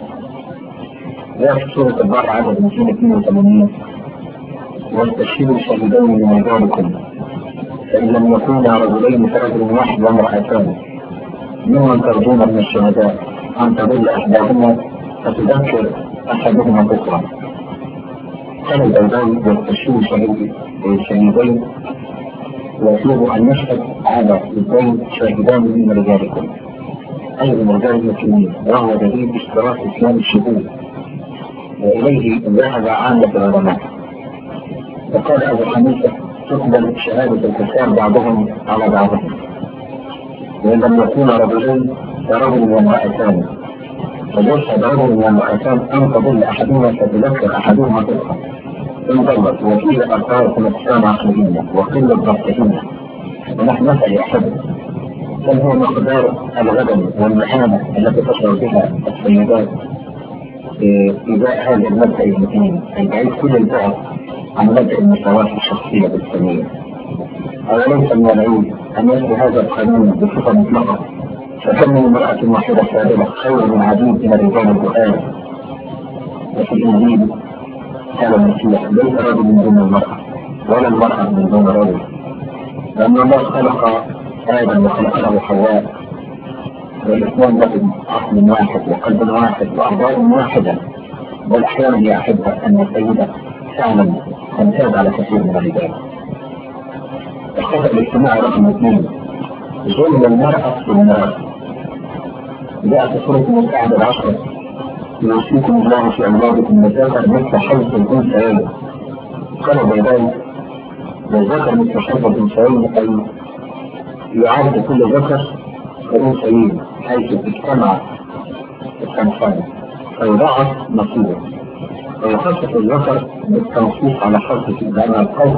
جاء في سورة البقرة عدد مئتين واثنين وثمانين: واستشهدوا شهيدين من رجالكم فإن لم يكونا رجلين فرجل واحد وامرأتان ممن ترجون من الشهداء أن تضل إحداهما فتذكر أحدهما الأخرى. قال البيضاوي: واستشهدوا شهيدين ويطلب أن يشهد على اثنين شاهدان من رجالكم أي من رجال المسلمين، وهو دليل اشتراك إسلام الشهود وإليه ذهب عامة العلماء. وقال أبو حنيفة: تقبل شهادة الكفار بعضهم على بعضهم، وإن لم يكون رجلين فرجل وامرأتان فيشهد رجل وامرأتان أن تضل أحدهما فتذكر أحدهما الأخرى إن ضلت، وفيه أثار في نقصان عقلهن وقلة ضبطهن. ونحن نسأل أحد كم هو مقدار الغبن والمهانة التي تشعر بها السيدات إزاء هذا المبدأ الاثنين البعيد كل البعد عن مبدأ المساواة الشخصية بالسنية. أوليس من العيب أن يأتي هذا القانون بصفة مطلقة فكم من امرأة واحدة سابقة خير من عديد من الرجال القرآن. وفي الإنجيل قال المسيح: ليس رجل من دون المرأة ولا المرأة من دون رجل، لأن الله خلق آدم وخلق له حواء والاثنان لهم عقل واحد وقلب واحد وأعضاء واحدة. بل أحيانا هي أحبة أن السيدة فعلا تمتاز على كثير من الرجال. الخطأ الاجتماعي رقم اثنين: ظلم المرأة في المرأة. جاء في سورة المساعدة العشرة: يوصيكم الله في أولادكم الذكر مثل حظ الأنثيين. قال البيضاوي: والذكر مثل حظ الأنثيين أي يعد كل ذكر كأنثيين حيث اجتمع الصنفان فيضاعف نصيبه، ويخصص الذكر بالتنصيص على حظه لأن القول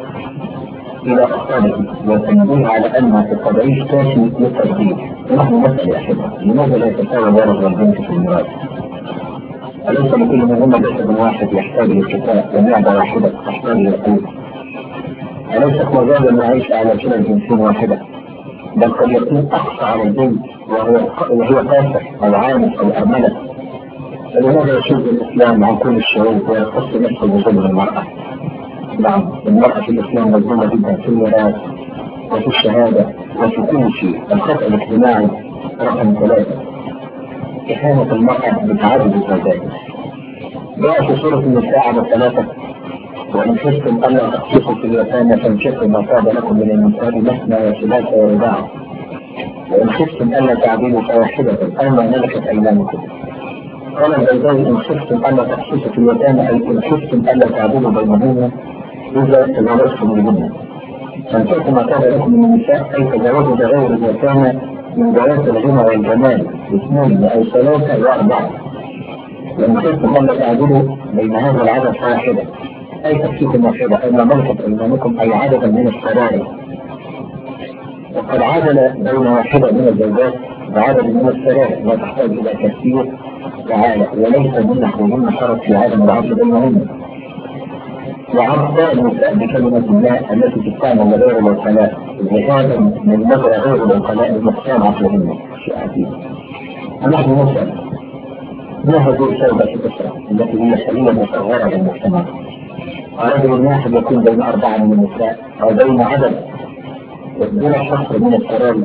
إلى أقسامه والتنبيه على أن التضعيف كافي للترتيب. ونحن نسأل يا أحبة: لماذا لا يتساوى الولد والبنت في الميراث؟ أليس لكل منهما جسد واحد يحتاج للكفاء ومعدة واحدة تحتاج للقوت؟ أليس هو ذلك أن نعيش على كلا جنسين واحدة؟ بل قد يكون أقصى على الجنس وهو قاصر أو عامل أو أرملة. فلماذا يشد الإسلام عن كل الشعوب ويخص نفسه بظلم المرأة؟ نعم، المرأة في الإسلام مظلومة جدا في الميراث وفي الشهادة وفي كل شيء. الخطأ الاجتماعي رقم ثلاثة: إهانة المرأة بتعدد الزوجات. جاء في سورة النساء على ثلاثة: وإن خفتم ألا تقسطوا في اليتامى فانكحوا ما طاب لكم من النساء مثنى وثلاث ورباع، وإن خفتم ألا تعدلوا فواحدة أو ما ملكت أيمانكم. قال البيضاوي: إن خفتم ألا تقسطوا في اليتامى أي إن خفتم ألا تعدلوا بينهن إذا تجاوزتم منهن، فانكحوا ما طاب لكم من النساء أي تجاوزوا بغير اليتامى من ذوات الغنى والجمال اثنين أو ثلاثة وأربعة. وإن خفتم ألا تعدلوا بين هذا العدد فواحدة أي تكفيكم واحدة أو ما ملكت أيمانكم أي عددا من السرائر. وقد عدل بين واحدة من الزوجات بعدد من السرائر لا تحتاج إلى كثير تعالى، وليس من حولهن شرط في عدم العدل بينهن. وعرض النساء بكلمة الله التي تستعمل لغير الوكلاء جهادا من نظر غير الوكلاء لنقصان عقلهن شيء عجيب. ونحن نسأل: ما هذه الثوبة الأسرة التي هي حاليا مصغرة للمجتمع؟ رجل واحد يكون بين أربعة من النساء أو بين عدد دون حصر من السرائر.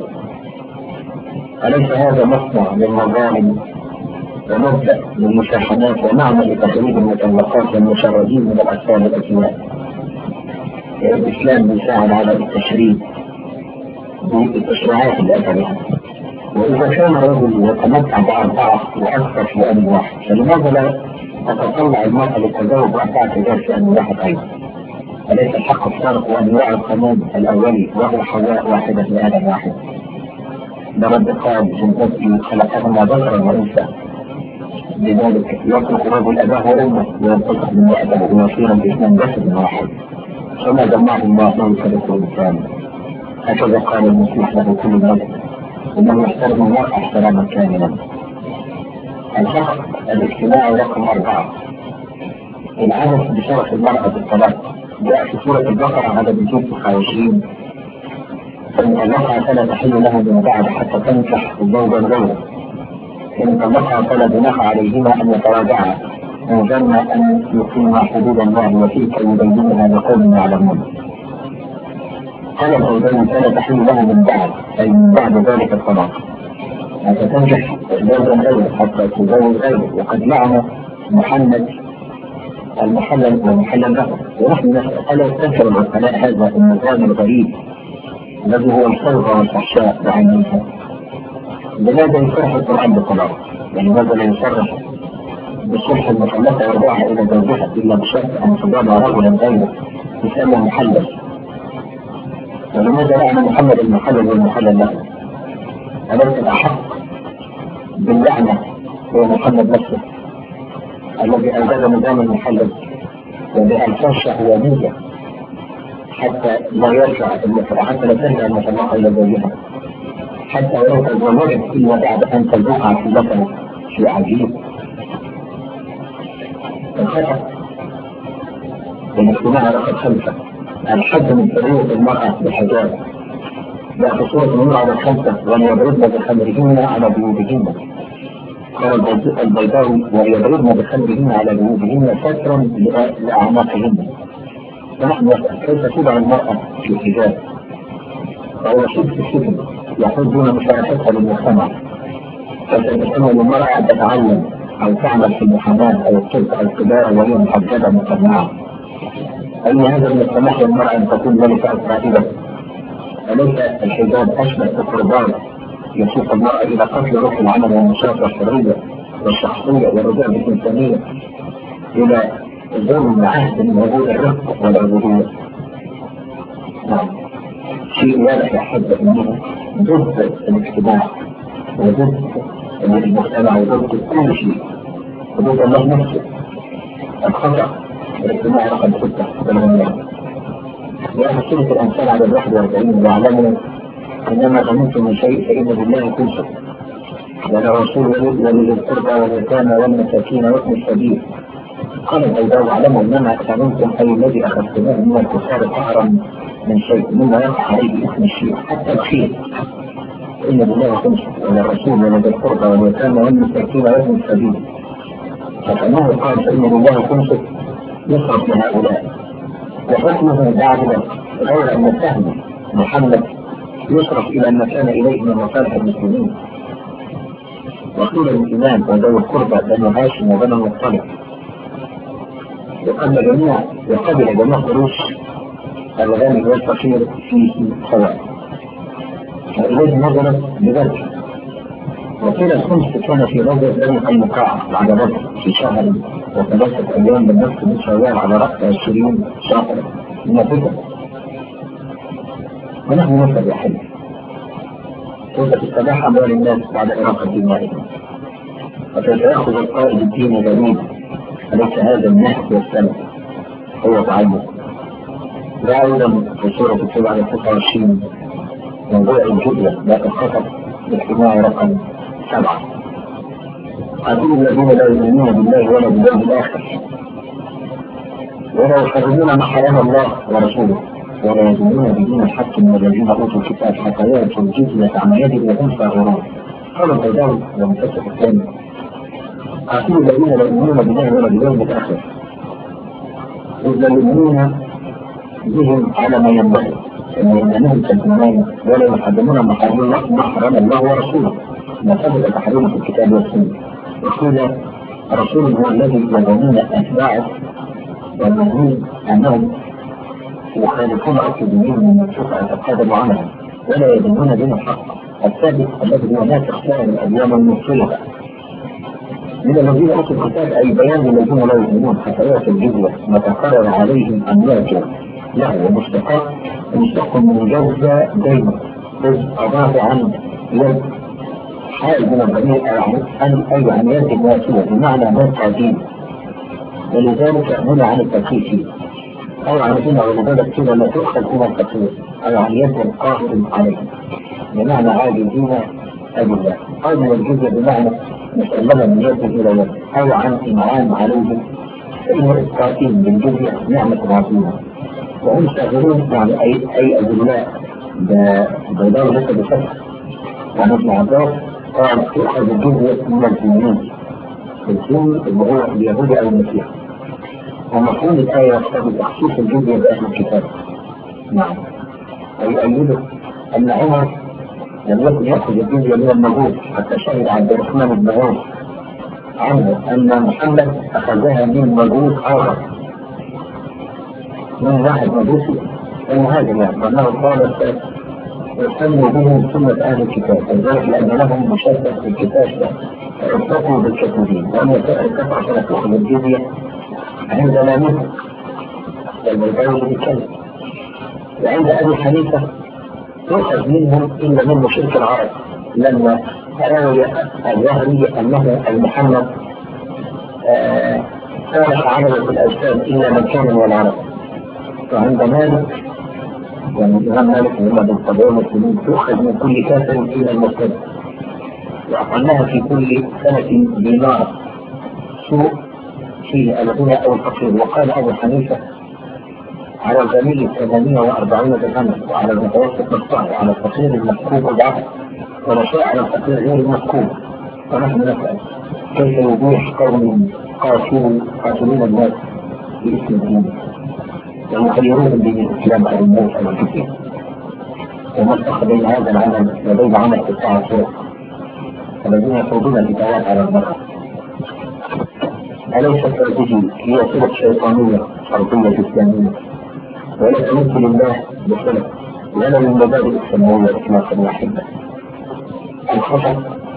أليس هذا مصنع للمظالم ومبدأ للمشاحنات ومعنى لتقريب المطلقات والمشردين من الأطفال الأزواج؟ الإسلام بيساعد على التشريد بالتشريعات اللي أتى بها. وإذا كان الرجل يتمتع بأربعة وأكثر في آن واحد فلماذا لا تتطلع المرأة للتزوج بأربعة رجال في آن واحد أيضا؟ أليس الحق الشرط أن يراعي القانون الأولي وهو حواء واحدة في آدم واحد؟ ده رد قال جنبتي خلقهما ذكرا وأنثى، لذلك يترك رجل أباه وأمه ويلتصق بامرأته ويصير باثنين جسد واحد، فما جمعه الله لا يفرق الإنسان. هكذا قال المسيح له كل المجد إنه يحترم المرأة احتراما كاملا. الحق الاجتماعي رقم أربعة، العدد بشرف المرأة بالطلاق. جاء في سورة البقرة عدد مئتين وتسعة وعشرين: فإن طلقها فلا تحل له من بعد حتى تنكح زوجا غيره، إن طلقها فلا جناح عليهما أن يتراجعا إن ظن أن يقيما حدود الله وتلك يبينها لقوم يعلمون. قال الأولين فلا تحل له من بعد أي من بعد ذلك الطلاق حتى تنكح زوجا غيره حتى تزوج غيره، وقد لعن محمد المحلل والمحلل له. ونحن نسأل ألا يستنكر العقلاء هذا النظام الغريب الذي هو الفوضى والفحشاء بعينها؟ لماذا يصرح القرآن بالطلاق؟ ولماذا لا يصرح بالصلح المطلقة ويرجعها إلى زوجها إلا بشرط أن تضع رجلا غيره يسمى محلل؟ ولماذا لعن محمد المحلل والمحلل له؟ أليس الأحق باللعنة هو محمد نفسه الذي أوجد نظام المحلل وبألفاظ شهوانية حتى لا يرجع حتى لا ترجع المطلقة إلى زوجها، حتى لا تتزوجت إلا بعد أن تزوقها في بطنه في عجيب. الخطأ بالاجتماع رقم خمسة، الحد من حرية المرأة بالحجاب. جاء في سورة النور على الخمسة: وليضربن بخمرهن على جيوبهن. قال البيضاوي: وليضربن بخمرهن على جيوبهن سترا لأعناقهن. ونحن نسأل كيف تدعى المرأة في الحجاب؟ فهو شبه السجن يحول دون مشاركتها للمجتمع، فتتحمل المرأة أن تتعلم أو تعمل في المحاماة أو الطب أو التجارة وهي محجبة مقنعة. أي هذا من السماح للمرأة أن تكون ملكة القائدة؟ أليس الحجاب أشبه بقربان يسوق المرأة إلى قتل روح العمل والنشاط والحرية والشخصية والرجوع بالإنسانية إلى ظلم عهد من وجود الرفق والعبودية؟ نعم، شيء واضح يحب أنه ضد الاجتماع وضد المجتمع وضد كل شيء وضد الله نفسه. الخطأ الاجتماع رقم ستة بالغنية. وأنا سورة الأنفال على الواحد وأربعين: واعلموا إنما غنمتم من شيء فإن بالله خمسه وللرسول ولذي القربى واليتامى والمساكين وابن السبيل. قال البيضاوي: واعلموا إنما غنمتم أي الذي أخذتموه من الكفار قهرا من شيء مما يقع عليه اسم الشيء حتى الخير فإن بالله خمسه وللرسول ولذي القربى واليتامى والمساكين وابن السبيل. فكأنه قال فإن بالله خمسه يصرف لهؤلاء، وحكمه بعد غير أن السهم محمد يصرف إلى ما كان إليه من مصالح المسلمين. وقيل الإمام وذوي القربى بنو هاشم وبنو المطلب، وقبل جميع وقبل جميع قروش الغني والفقير فيه سواء، فإليه نظرت بذلك. وقيل الخمس كان في رجل بني قينقاع بعد بدر في شهر وثلاثة أيام بالنصف من شوال على رأس عشرين شهر من الفتن. ونحن نسأل يا حبيبي كيف تستباح أموال الناس بعد إراقة دمائهم؟ وكيف يأخذ القائد الدين جميل؟ أليس هذا النهج والسلف هو تعلم؟ لا أيضا في سورة السبعة تسعة وعشرين موضوع الجبلة لا الخطر الاجتماعي رقم سبعة: قاتلوا الذين لا يؤمنون بالله ولا باليوم الآخر ولا يحرمون ما حرم الله ورسوله ولا يدينون بدين الحق من الذين اوتوا الكتاب حتى ياتوا الجزية عن يد وهم صاغرون. قال البيضاوي ومفسر الثاني: قاتلوا الذين لا يؤمنون بالله ولا باليوم الآخر، إذ لا يؤمنون بهم على ما ينبغي أن يؤمنون كالإيمان ولا يحرمون ما حرم الله ورسوله ما ثبت تحريمه في الكتاب والسنة. وقيل الرسول هو الذي يظنون أتباعه ويظنون أنهم يخالفون أصل دينهم من الشفعة اعتقادا وعملا ولا يدينون دين الحق الثابت الذي هو ناسخ سائر الأديان المفصلة من الذين أوتوا الكتاب أي بيان الذين لا يؤمنون خطايا الجزية وتقرر عليهم أن يأتوا له ومستقر مشتق من جزء دين إذ أضاف عن يد حائل من الضمير أن أي عن يد واسية بمعنى من قديم، ولذلك هنا عن التكليف أو عن هنا ولذلك كده لا تؤخذ من التكليف أو عن يد القاهر عليه بمعنى عاجزين أبي الله، أو من الجزء بمعنى مسلما من يد إلى يد، أو عن إنعام عليهم فإنه إسقاطين بالجزء نعمة عظيمة، وهم ساغرون يعني أي أي أذلاء بيضاء لك بفتح. عن ابن عباس قال تؤخذ الجزية من الجنين الجن اللي هو اليهود أو المسيح، ومفهوم الآية يقتضي تخصيص الجزية بأهل الكتاب. نعم، ويؤيده أن عمر لم يكن يأخذ الجزية من المجوس حتى شهد عبد الرحمن بن عوف عنه أن محمد أخذها من مجوس آخر من واحد مجوسي ومهاجر يعني، وأنه قال يسموا بهم سنة أهل الكتاب، وذلك لأن لهم مشابه في الكتاب فاتقوا بالكتابين، وأن الكفر فلا تأخذ الجزية عند لا نفق والبيضاوي بالكلم. وعند أبي حنيفة تؤخذ منهم إلا من مشرك العرب لما روي الظهري أنه المحمد صالح عمل في الأجسام إلا من كان من العرب. وعند مالك يعني الإمام مالك لما بالطبيعة المسلمين تؤخذ من كل كافر إلى المسلم، وأقلها في كل سنة دينار سوء فيه الغنى أو الفقير. وقال أبو حنيفة على الجميل ثمانية وأربعين درهما، وعلى المتوسط نصفه، وعلى الفقير المسكوب ضعف، ورشاء على الفقير غير المسكوب. ونحن نسأل كيف يبيح قوم قاتلوا قاتلين الناس باسم الدين ويخيرون بين الإسلام أو الموت أو الكفر، ومسخ بين هذا العمل وبين عمل قطاع الطرق الذين يفرضون الكتابات على البشر. أليست هذه هي صلة شيطانية حربية إسلامية، ولا تمثل الله بصلة ولا من مبادئ السماوية إطلاقا واحدة. الخطأ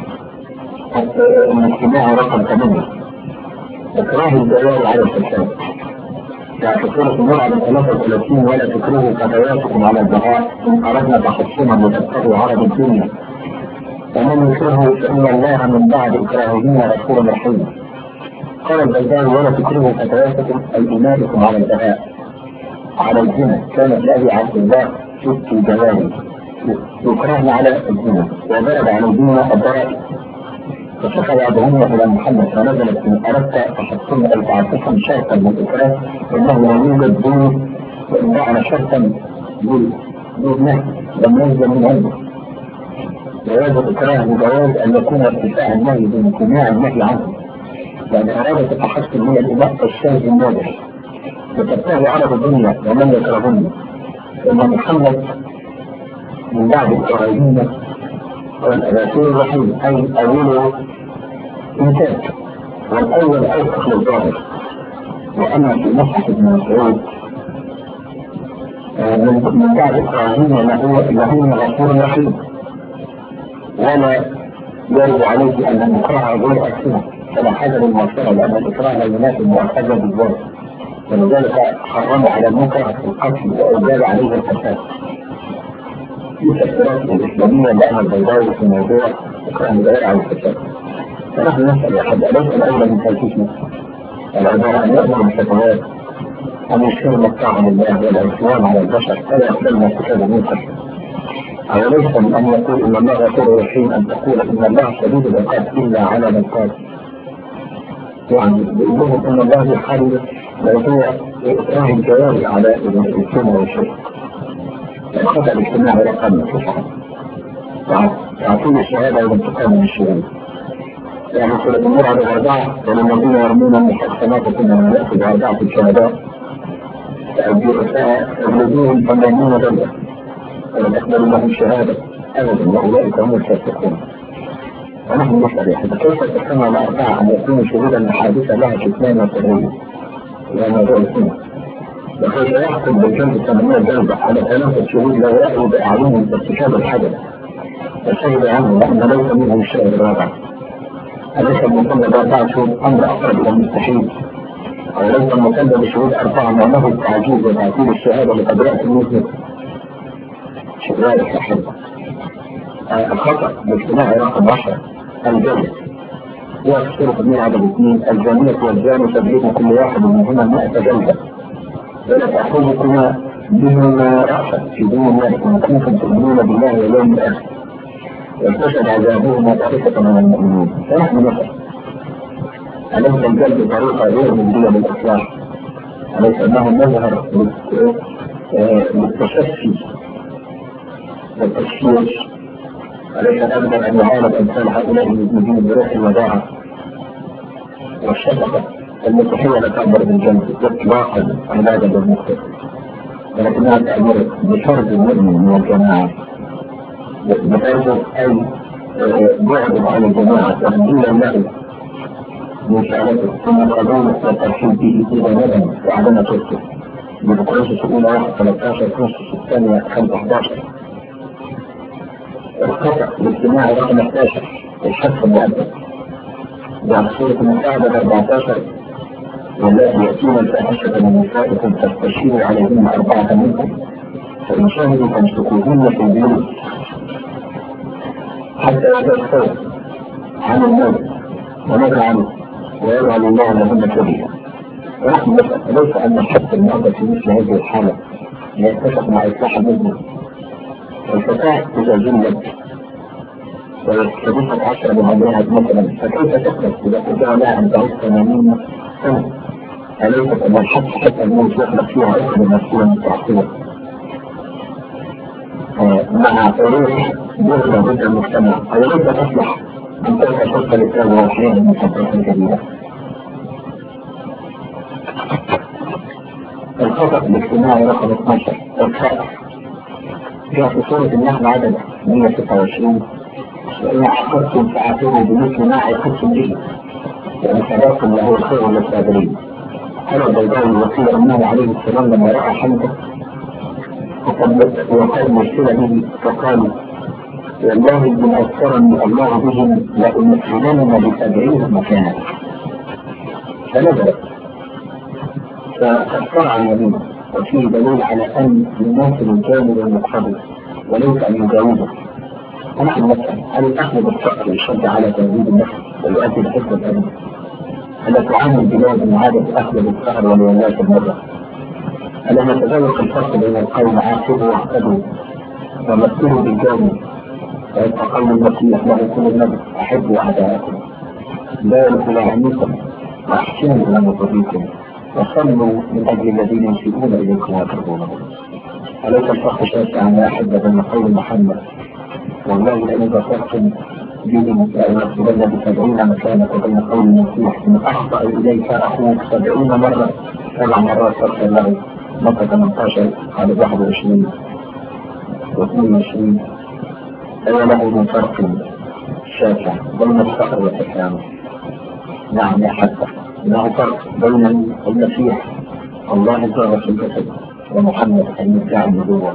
من اجتماع رقم ثمانية إكراه الجوار على الفساد، يعني سورة النور على ثلاثة وثلاثين ولا تكرهوا فتياتكم على البغاء إن أردنا تحصنا لتبتغوا عرض الدنيا ومن يكرهه فإن الله من بعد إكراههن غفور رحيم. قال البيضاوي ولا تكرهوا فتياتكم أي إيمانكم على البغاء على الزنا، كانت لأبي عبد الله ست جواري يكرهن على الزنا وضرب عليهن الضرائب، فشكى بعضهن إلى محمد فنزلت إن أردت تحصن أو تعطفا شرطا للإكراه إنه لا يوجد دون، وإن جعل شرطا دونه لم ينزل من عنده. ويجب إكراه بجواز أن يكون ارتفاع النهي بامتناع النهي عنه، لأن أرادت التحصن من الإله الشاذ النادر وتبتغي عرض الدنيا ومن يكرهن. إن محمد من بعد الإكراهين والأباطير الرحيم أي أوله إنتاج، والأول أوسخ للظاهر. وأما في مصحف ابن مسعود من بعد إكراهين لهن غفور رحيم، ولا يرد عليه أن المكره غير أسنى فلا حذر المغفرة، لأن الإكراه لا يناسب مؤخذا بالظاهر، ولذلك حرم على المكره في القتل وأجاب عليه الفساد. في تفسيرات الإسلامية لأن البيضاوي في موضوع إكراه الغير على الفساد. فنحن نسأل أحد أليس الأولى من تلكيسنا العبارة أن يأمر الفتوات أن يشير الطاعة لله والعصيان على البشر فلا يقبلنا ارتكاب المنكر، أوليس من أن يقول إن الله غفور رحيم أن تقول إن الله شديد العقاب إلا على من قال، يعني بيقولون إن الله يحرم موضوع إكراه الجواري على الإسلام والشرك. الخطأ الاجتماعي رقم تسعة تعطيل الشهادة والانتقام من الشهود، يعني سورة النور على الأربعة وللذين يرمون المحصنات كنا نأخذ أربعة الشهداء فأجلدوهم ثمانين جلدة ولم يقبلوا لهم الشهادة أبدا وأولئك هم الفاسقون. ونحن نسأل يا أخي كيف تحكم على أربعة أن يكونوا شهودا لحادثة لها كتمان وتغيير إلى موضوع السنة، وكيف يحكم بالجلد ثمانين جلدة على ثلاثة شهود لا يأخذ بأعينهم ارتكاب الحدث فشهد عنه أن ليس منه الشيء الرابع. أليس المسمى بأربعة شهود أمر أقرب إلى المستحيل؟ أو ليس المسمى بشهود أربعة معناه التعجيز وتعطيل الشهادة لقد يأتي المذنب؟ شهادة الحب. الخطأ باجتماع رقم عشرة الجلد يكثر من عدد اثنين الجانية والجاني تبليغ كل واحد منهما مئة جلدة ولا تأخذكما بهما رأسا في دون الله إن كنتم تؤمنون بالله واليوم الآخر وتشهد عذابهما طائفة من المؤمنين. فنحن نسأل أليس الجلد طريقة غير مجدية للإصلاح؟ أليس أنه مظهر للتشفي والتشفير؟ أليس الأفضل أن يعالج أمثال هؤلاء المذنبين بروح الوداعة والشفقة المستحيلة لا تعبر بالجنب إطلاقا عبادة بالمخطئ، ولكنها تأمر بفرض المؤمن من الجماعة بفرض أي بعد عن الجماعة تهديلا له من شعرته ثم قبول والترحيب به إلى ندم وعدم تركه بقرص الأولى واحد ثلاثة عشر قرص الثانية خمسة أحد عشر. الخطأ الاجتماعي رقم احد عشر الحث المؤدب بعد سورة المساعدة أربعة عشر والذي يأتون الفاحشة من نسائكم فاستشيروا عليهن أربعة منكم فإن شهدوا فامسكوهن في البيوت حتى يتوفوا عن الموت ونزع عنه ويجعل الله لهن سبيلا. ونحن نسأل ليس أن الحث المؤدب في مثل هذه الحالة يتفق مع إصلاح المذنب. الفتاة إذا جلت ويستضيفت عشرة بمعناها مثلا فكيف تخلص إذا قدر لها أن تعيش ثمانين سنة؟ أليست أن الحد حتى الموت يخلق فيها أكثر من نفسها متعصبة مع روح جهد ضد المجتمع أوليس تصلح أن تلك شرطة الإسلام والحياة المتفرقة الجديدة. الخطأ الاجتماعي رقم اثنا عشر الخطأ جاء في سورة النحل عدد مئة وستة وعشرين وإن عقدتم فاعتبروا بمثل ما عقدتم به وإن صدقتم له الخير للصابرين. قال البيضاوي الوصي أنه عليه السلام لما رأى حمده وقد مرسل به فقال والله إن أذكرني الله بهم لأمثلنهم بسبعين مكانا فنزلت فأذكر عن يمينه وفيه دليل على أن يماثل الجانب المقتضي وليس أن يجاوزه. ونحن نسأل هل الأخذ بالفقر يشد على تهذيب النفس ويؤدي لحفظ الأمن؟ ألا تعاني البلاد من عادة الأخذ بالفقر والولايات المرة؟ ألا نتذوق الفرق بين القوم عاقبوا واعتدوا ومثلوا بالجانب ويبقى قول المسيح له كل النبي أحبوا أعداءكم باركوا لعنكم وأحسنوا إلى مضركم وصلوا من أجل الذين يسيئون إليكم ويقربونكم. أليس الفرق شاسعا يا أحبة بين قول محمد والله لئن ذكرتم بهم لأنفسدن بسبعين مكانة وبين قول المسيح إن أخطأ إليك أخوك سبعين مرة سبع مرات فرق له مكة ثمانية عشر على واحد وعشرين واثنين وعشرين أي له من فرق شاسع بين الفقر والتكامل. نعم يا حتى إنه فرق بين المسيح الله الظاهر في الجسد ومحمد المدعي النبوة.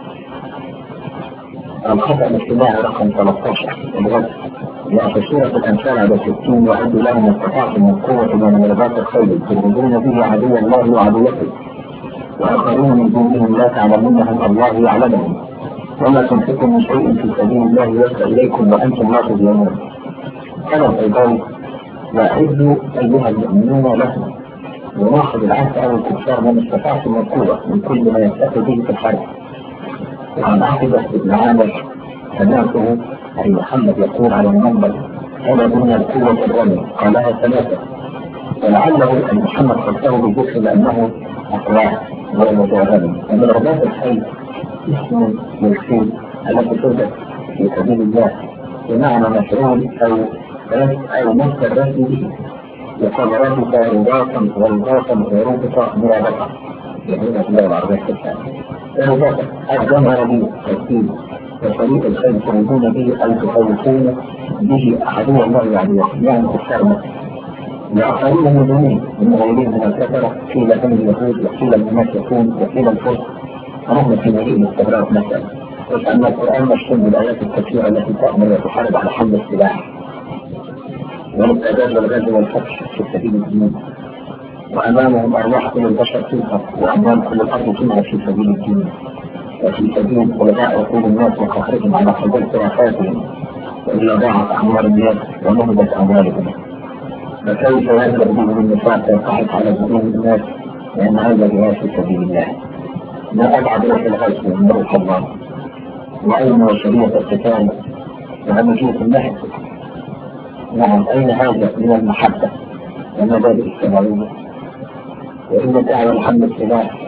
الخطأ الاجتماعي رقم ثلاثة عشر الغد جاء في سورة الأنفال على ستين وأعدوا لهم ما استطعتم من قوة من غلبات الخيل ترهبون به عدو الله وعدوته وآخرون من دونهم لا تعلمونهم الله يعلمهم وما تنفقوا من شيء في سبيل الله يوفى إليكم وأنتم لا تظلمون. كما أيضا وأعدوا أيها المؤمنون لهم وناخذ العهد أو الكفار من استطعتم من قوة من كل ما يستفيد به في الحرب. وعن عقبة ابن عامر سمعته أي محمد يقول على المنبر أنا بني القوة الرمي قالها ثلاثة ولعله أن محمد قلته بالذكر لأنه أقواه ومجاهد ومن رباط الحي اسم ملكين التي تدرك في سبيل الله بمعنى مفعول أو أو مصدر رسمي به وقال رابطة رباطا ورباطا وربطة مرابطة يقول في اللغة العربية الثانية رباطة أقدم عربي ترتيب وطريق الخير تريدون به أو تخوفون به أحدهم الله يعني يعني الشرمة لآخرين المؤمنين من غيرهم من الكفرة قيل من اليهود وقيل الناس يكون وقيل الفرس ونحن في مجيء الاستغراق مثلا وأن القرآن مشتمل بالآيات الكثيرة التي تأمر وتحارب على حمل السلاح والاستعداد للغزو والفتح في سبيل الدين، وأمامهم أرواح كل البشر تنهب وأمام كل الأرض تنهب في سبيل الدين وفي سبيل إلغاء عقول الناس وقهرهم على حدود خرافاتهم، وإلا ضاعت أعمار الناس ونهبت أموالهم. فكيف يذهب بهم النساء تنقحط على ذهون الناس لأن هذا جهاد في سبيل الله؟ ما أبعد روح الغزو من روح الله، وأين وشريعة القتال وهمجية النهب؟ نعم، أين هذا من المحبة والمبادئ السماوية؟ وإن الدعوة لحمل السلاح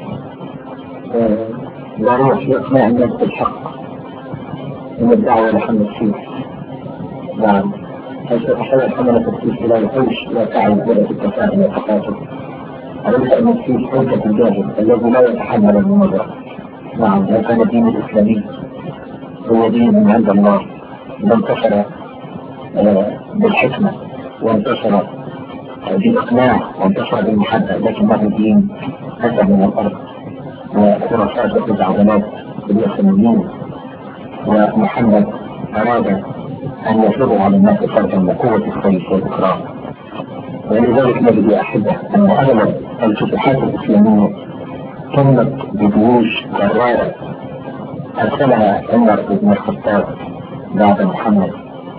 لا روح في إقناع الناس بالحق، إن الدعوة لحمل السيف. نعم، حيث أحيانا حملة السيف لا يعيش لا تعي ولا تتفاهم وتقاتل، أليس أن السيف حجة الجاهل الذي لا يتحمل المناظرة. نعم، هذا الدين الإسلامي هو دين من عند الله وانتشر بالحكمة وانتشر بالإقناع وانتشر بالمحبة، لكنه دين أتى من الأرض وخرافات وتزعزعات باليسميين. ومحمد أراد أن يفرض على الناس فرضا وقوة الخير والإكرام. ولذلك نجد يا أحبة أن أغلب الفتوحات الإسلامية تمت بجيوش جرارة أرسلها عمر بن الخطاب بعد محمد.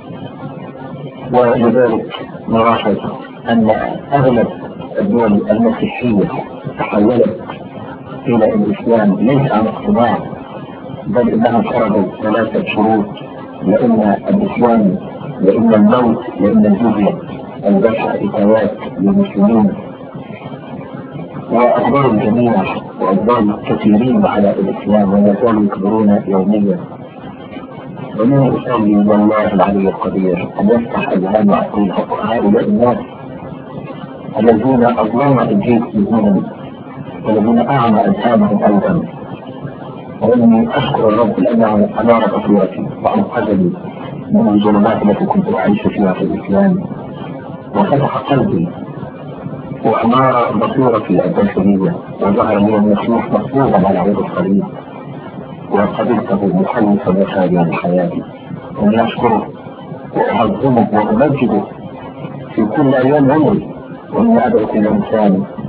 ولذلك نلاحظ أن أغلب الدول المسيحية تحولت إلى الإسلام ليس عن اقتناع، بل إنها فرضوا ثلاثة شروط: لأن الإسلام، لأن الموت، لأن الجزية، البشع إتاوات للمسلمين. وأخبار الجميع وأخبار كثيرين على الإسلام وما زالوا يكبرون يوميا. ومن أصلي والله العلي القدير أن يفتح أذهان وعقول هؤلاء الناس الذين أظلم الجيش منهم والذين أعمى أذهانهم أيضا. وإني أشكر الرب لأنه أنار بصيرتي وأنقذني من الظلمات التي كنت أعيش فيها في الإسلام، وفتح قلبي وأنار بصيرتي الداخلية، وظهر لي المسيح مطلوبا على عود الصليب وقبلته مخلصا وخاليا لحياتي. وأني أشكره وأعظمه وأمجده في كل أيام عمري، وأني أدعو كل إنسان